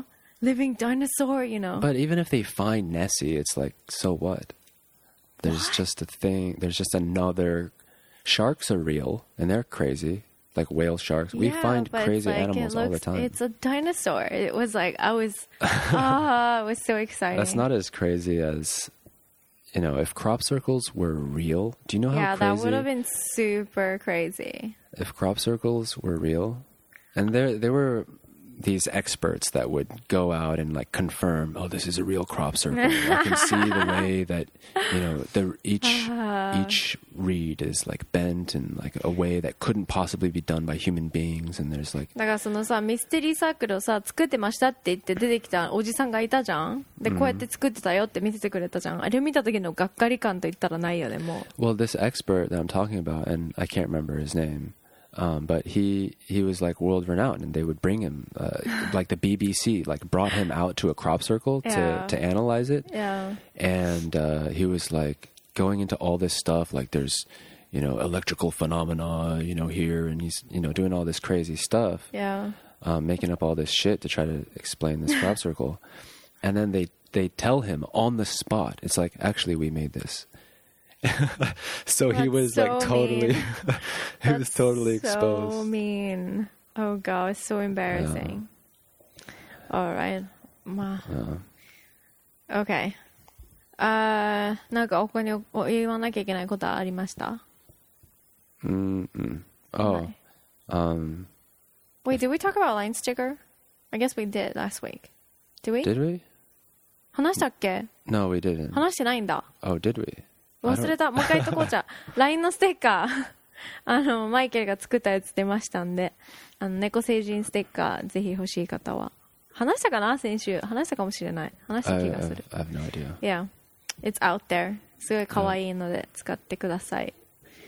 living dinosaur, you know. But even if they find Nessie, it's like, so what? There's just a thing. There's just another. Sharks are real, and they're crazy. Like whale sharks. We find crazy animals all the time. It's a dinosaur. It was like, it was so exciting. That's not as crazy as, you know, if crop circles were real. Do you know how crazy? Yeah, that would have been super crazy. If crop circles were real, and there were these experts that would go out and like confirm, oh, this is a real crop circle. I can see the way that, you know, each reed is like bent in like a way that couldn't possibly be done by human beings. And there's like だからそのさミステリーサークルをさ作ってましたって言って出てきたおじさんがいたじゃん。でこうやって作ってたよって見せてくれたじゃん。あれを見た時のがっかり感と言ったらないよねもう。 Well, this expert that I'm talking about, and I can't remember his name. But he was like world renowned, and they would bring him, like the BBC, like brought him out to a crop circle to analyze it. Yeah. And he was like going into all this stuff, like there's, you know, electrical phenomena, you know, here, and he's, you know, doing all this crazy stuff. Yeah. Making up all this shit to try to explain this crop circle. And then they tell him on the spot, it's like, actually, we made this. So he was so like totally he was totally exposed. So mean. Oh god, it's so embarrassing. All right. まあ Okay. なんか他に言わなきゃいけないことはありました？ Oh. Wait, did we talk about line sticker? I guess we did last week. Did we? Did we? 話したっけ？ No, we didn't. 話してないんだ。 Oh, did we? 忘れた。もう一回言っとこうじゃ。LINE のステッカーマイケルが作ったやつ出ましたんで、猫星人ステッカーぜひ欲しい方は。話したかな先週。話したかもしれない。話した気がする。 I have no idea. Yeah. It's out there. すごい可愛いので使ってください。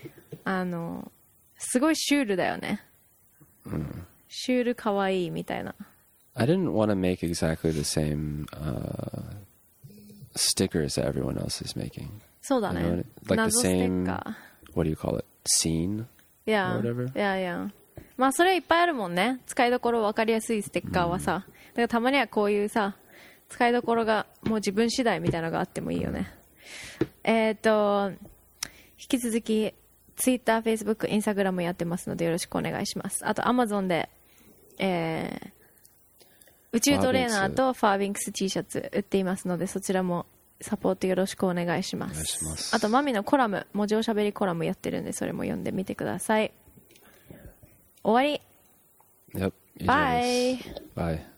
すごいシュールだよね。シュール可愛いみたいな。 I didn't want to make exactly the same stickers that everyone else is making. そうだね。 You know, like the same, 謎ステッカー。 what do you call it? Scene? Yeah. Or whatever? Yeah. まあそれいっぱいあるもんね。使いどころ分かりやすいステッカーはさ。だからたまにはこういうさ、使いどころがもう自分次第みたいなのがあってもいいよね。引き続き Twitter、Facebook、Instagram やってますのでよろしくお願いします。あと Amazon で、宇宙トレーナーとファービンクス T シャツ売っていますのでそちらもサポートよろしくお願いします。 お願いします。 あとマミのコラム、文字おしゃべりコラムやってるんでそれも読んでみてください。終わり。 Yep. Bye. Bye.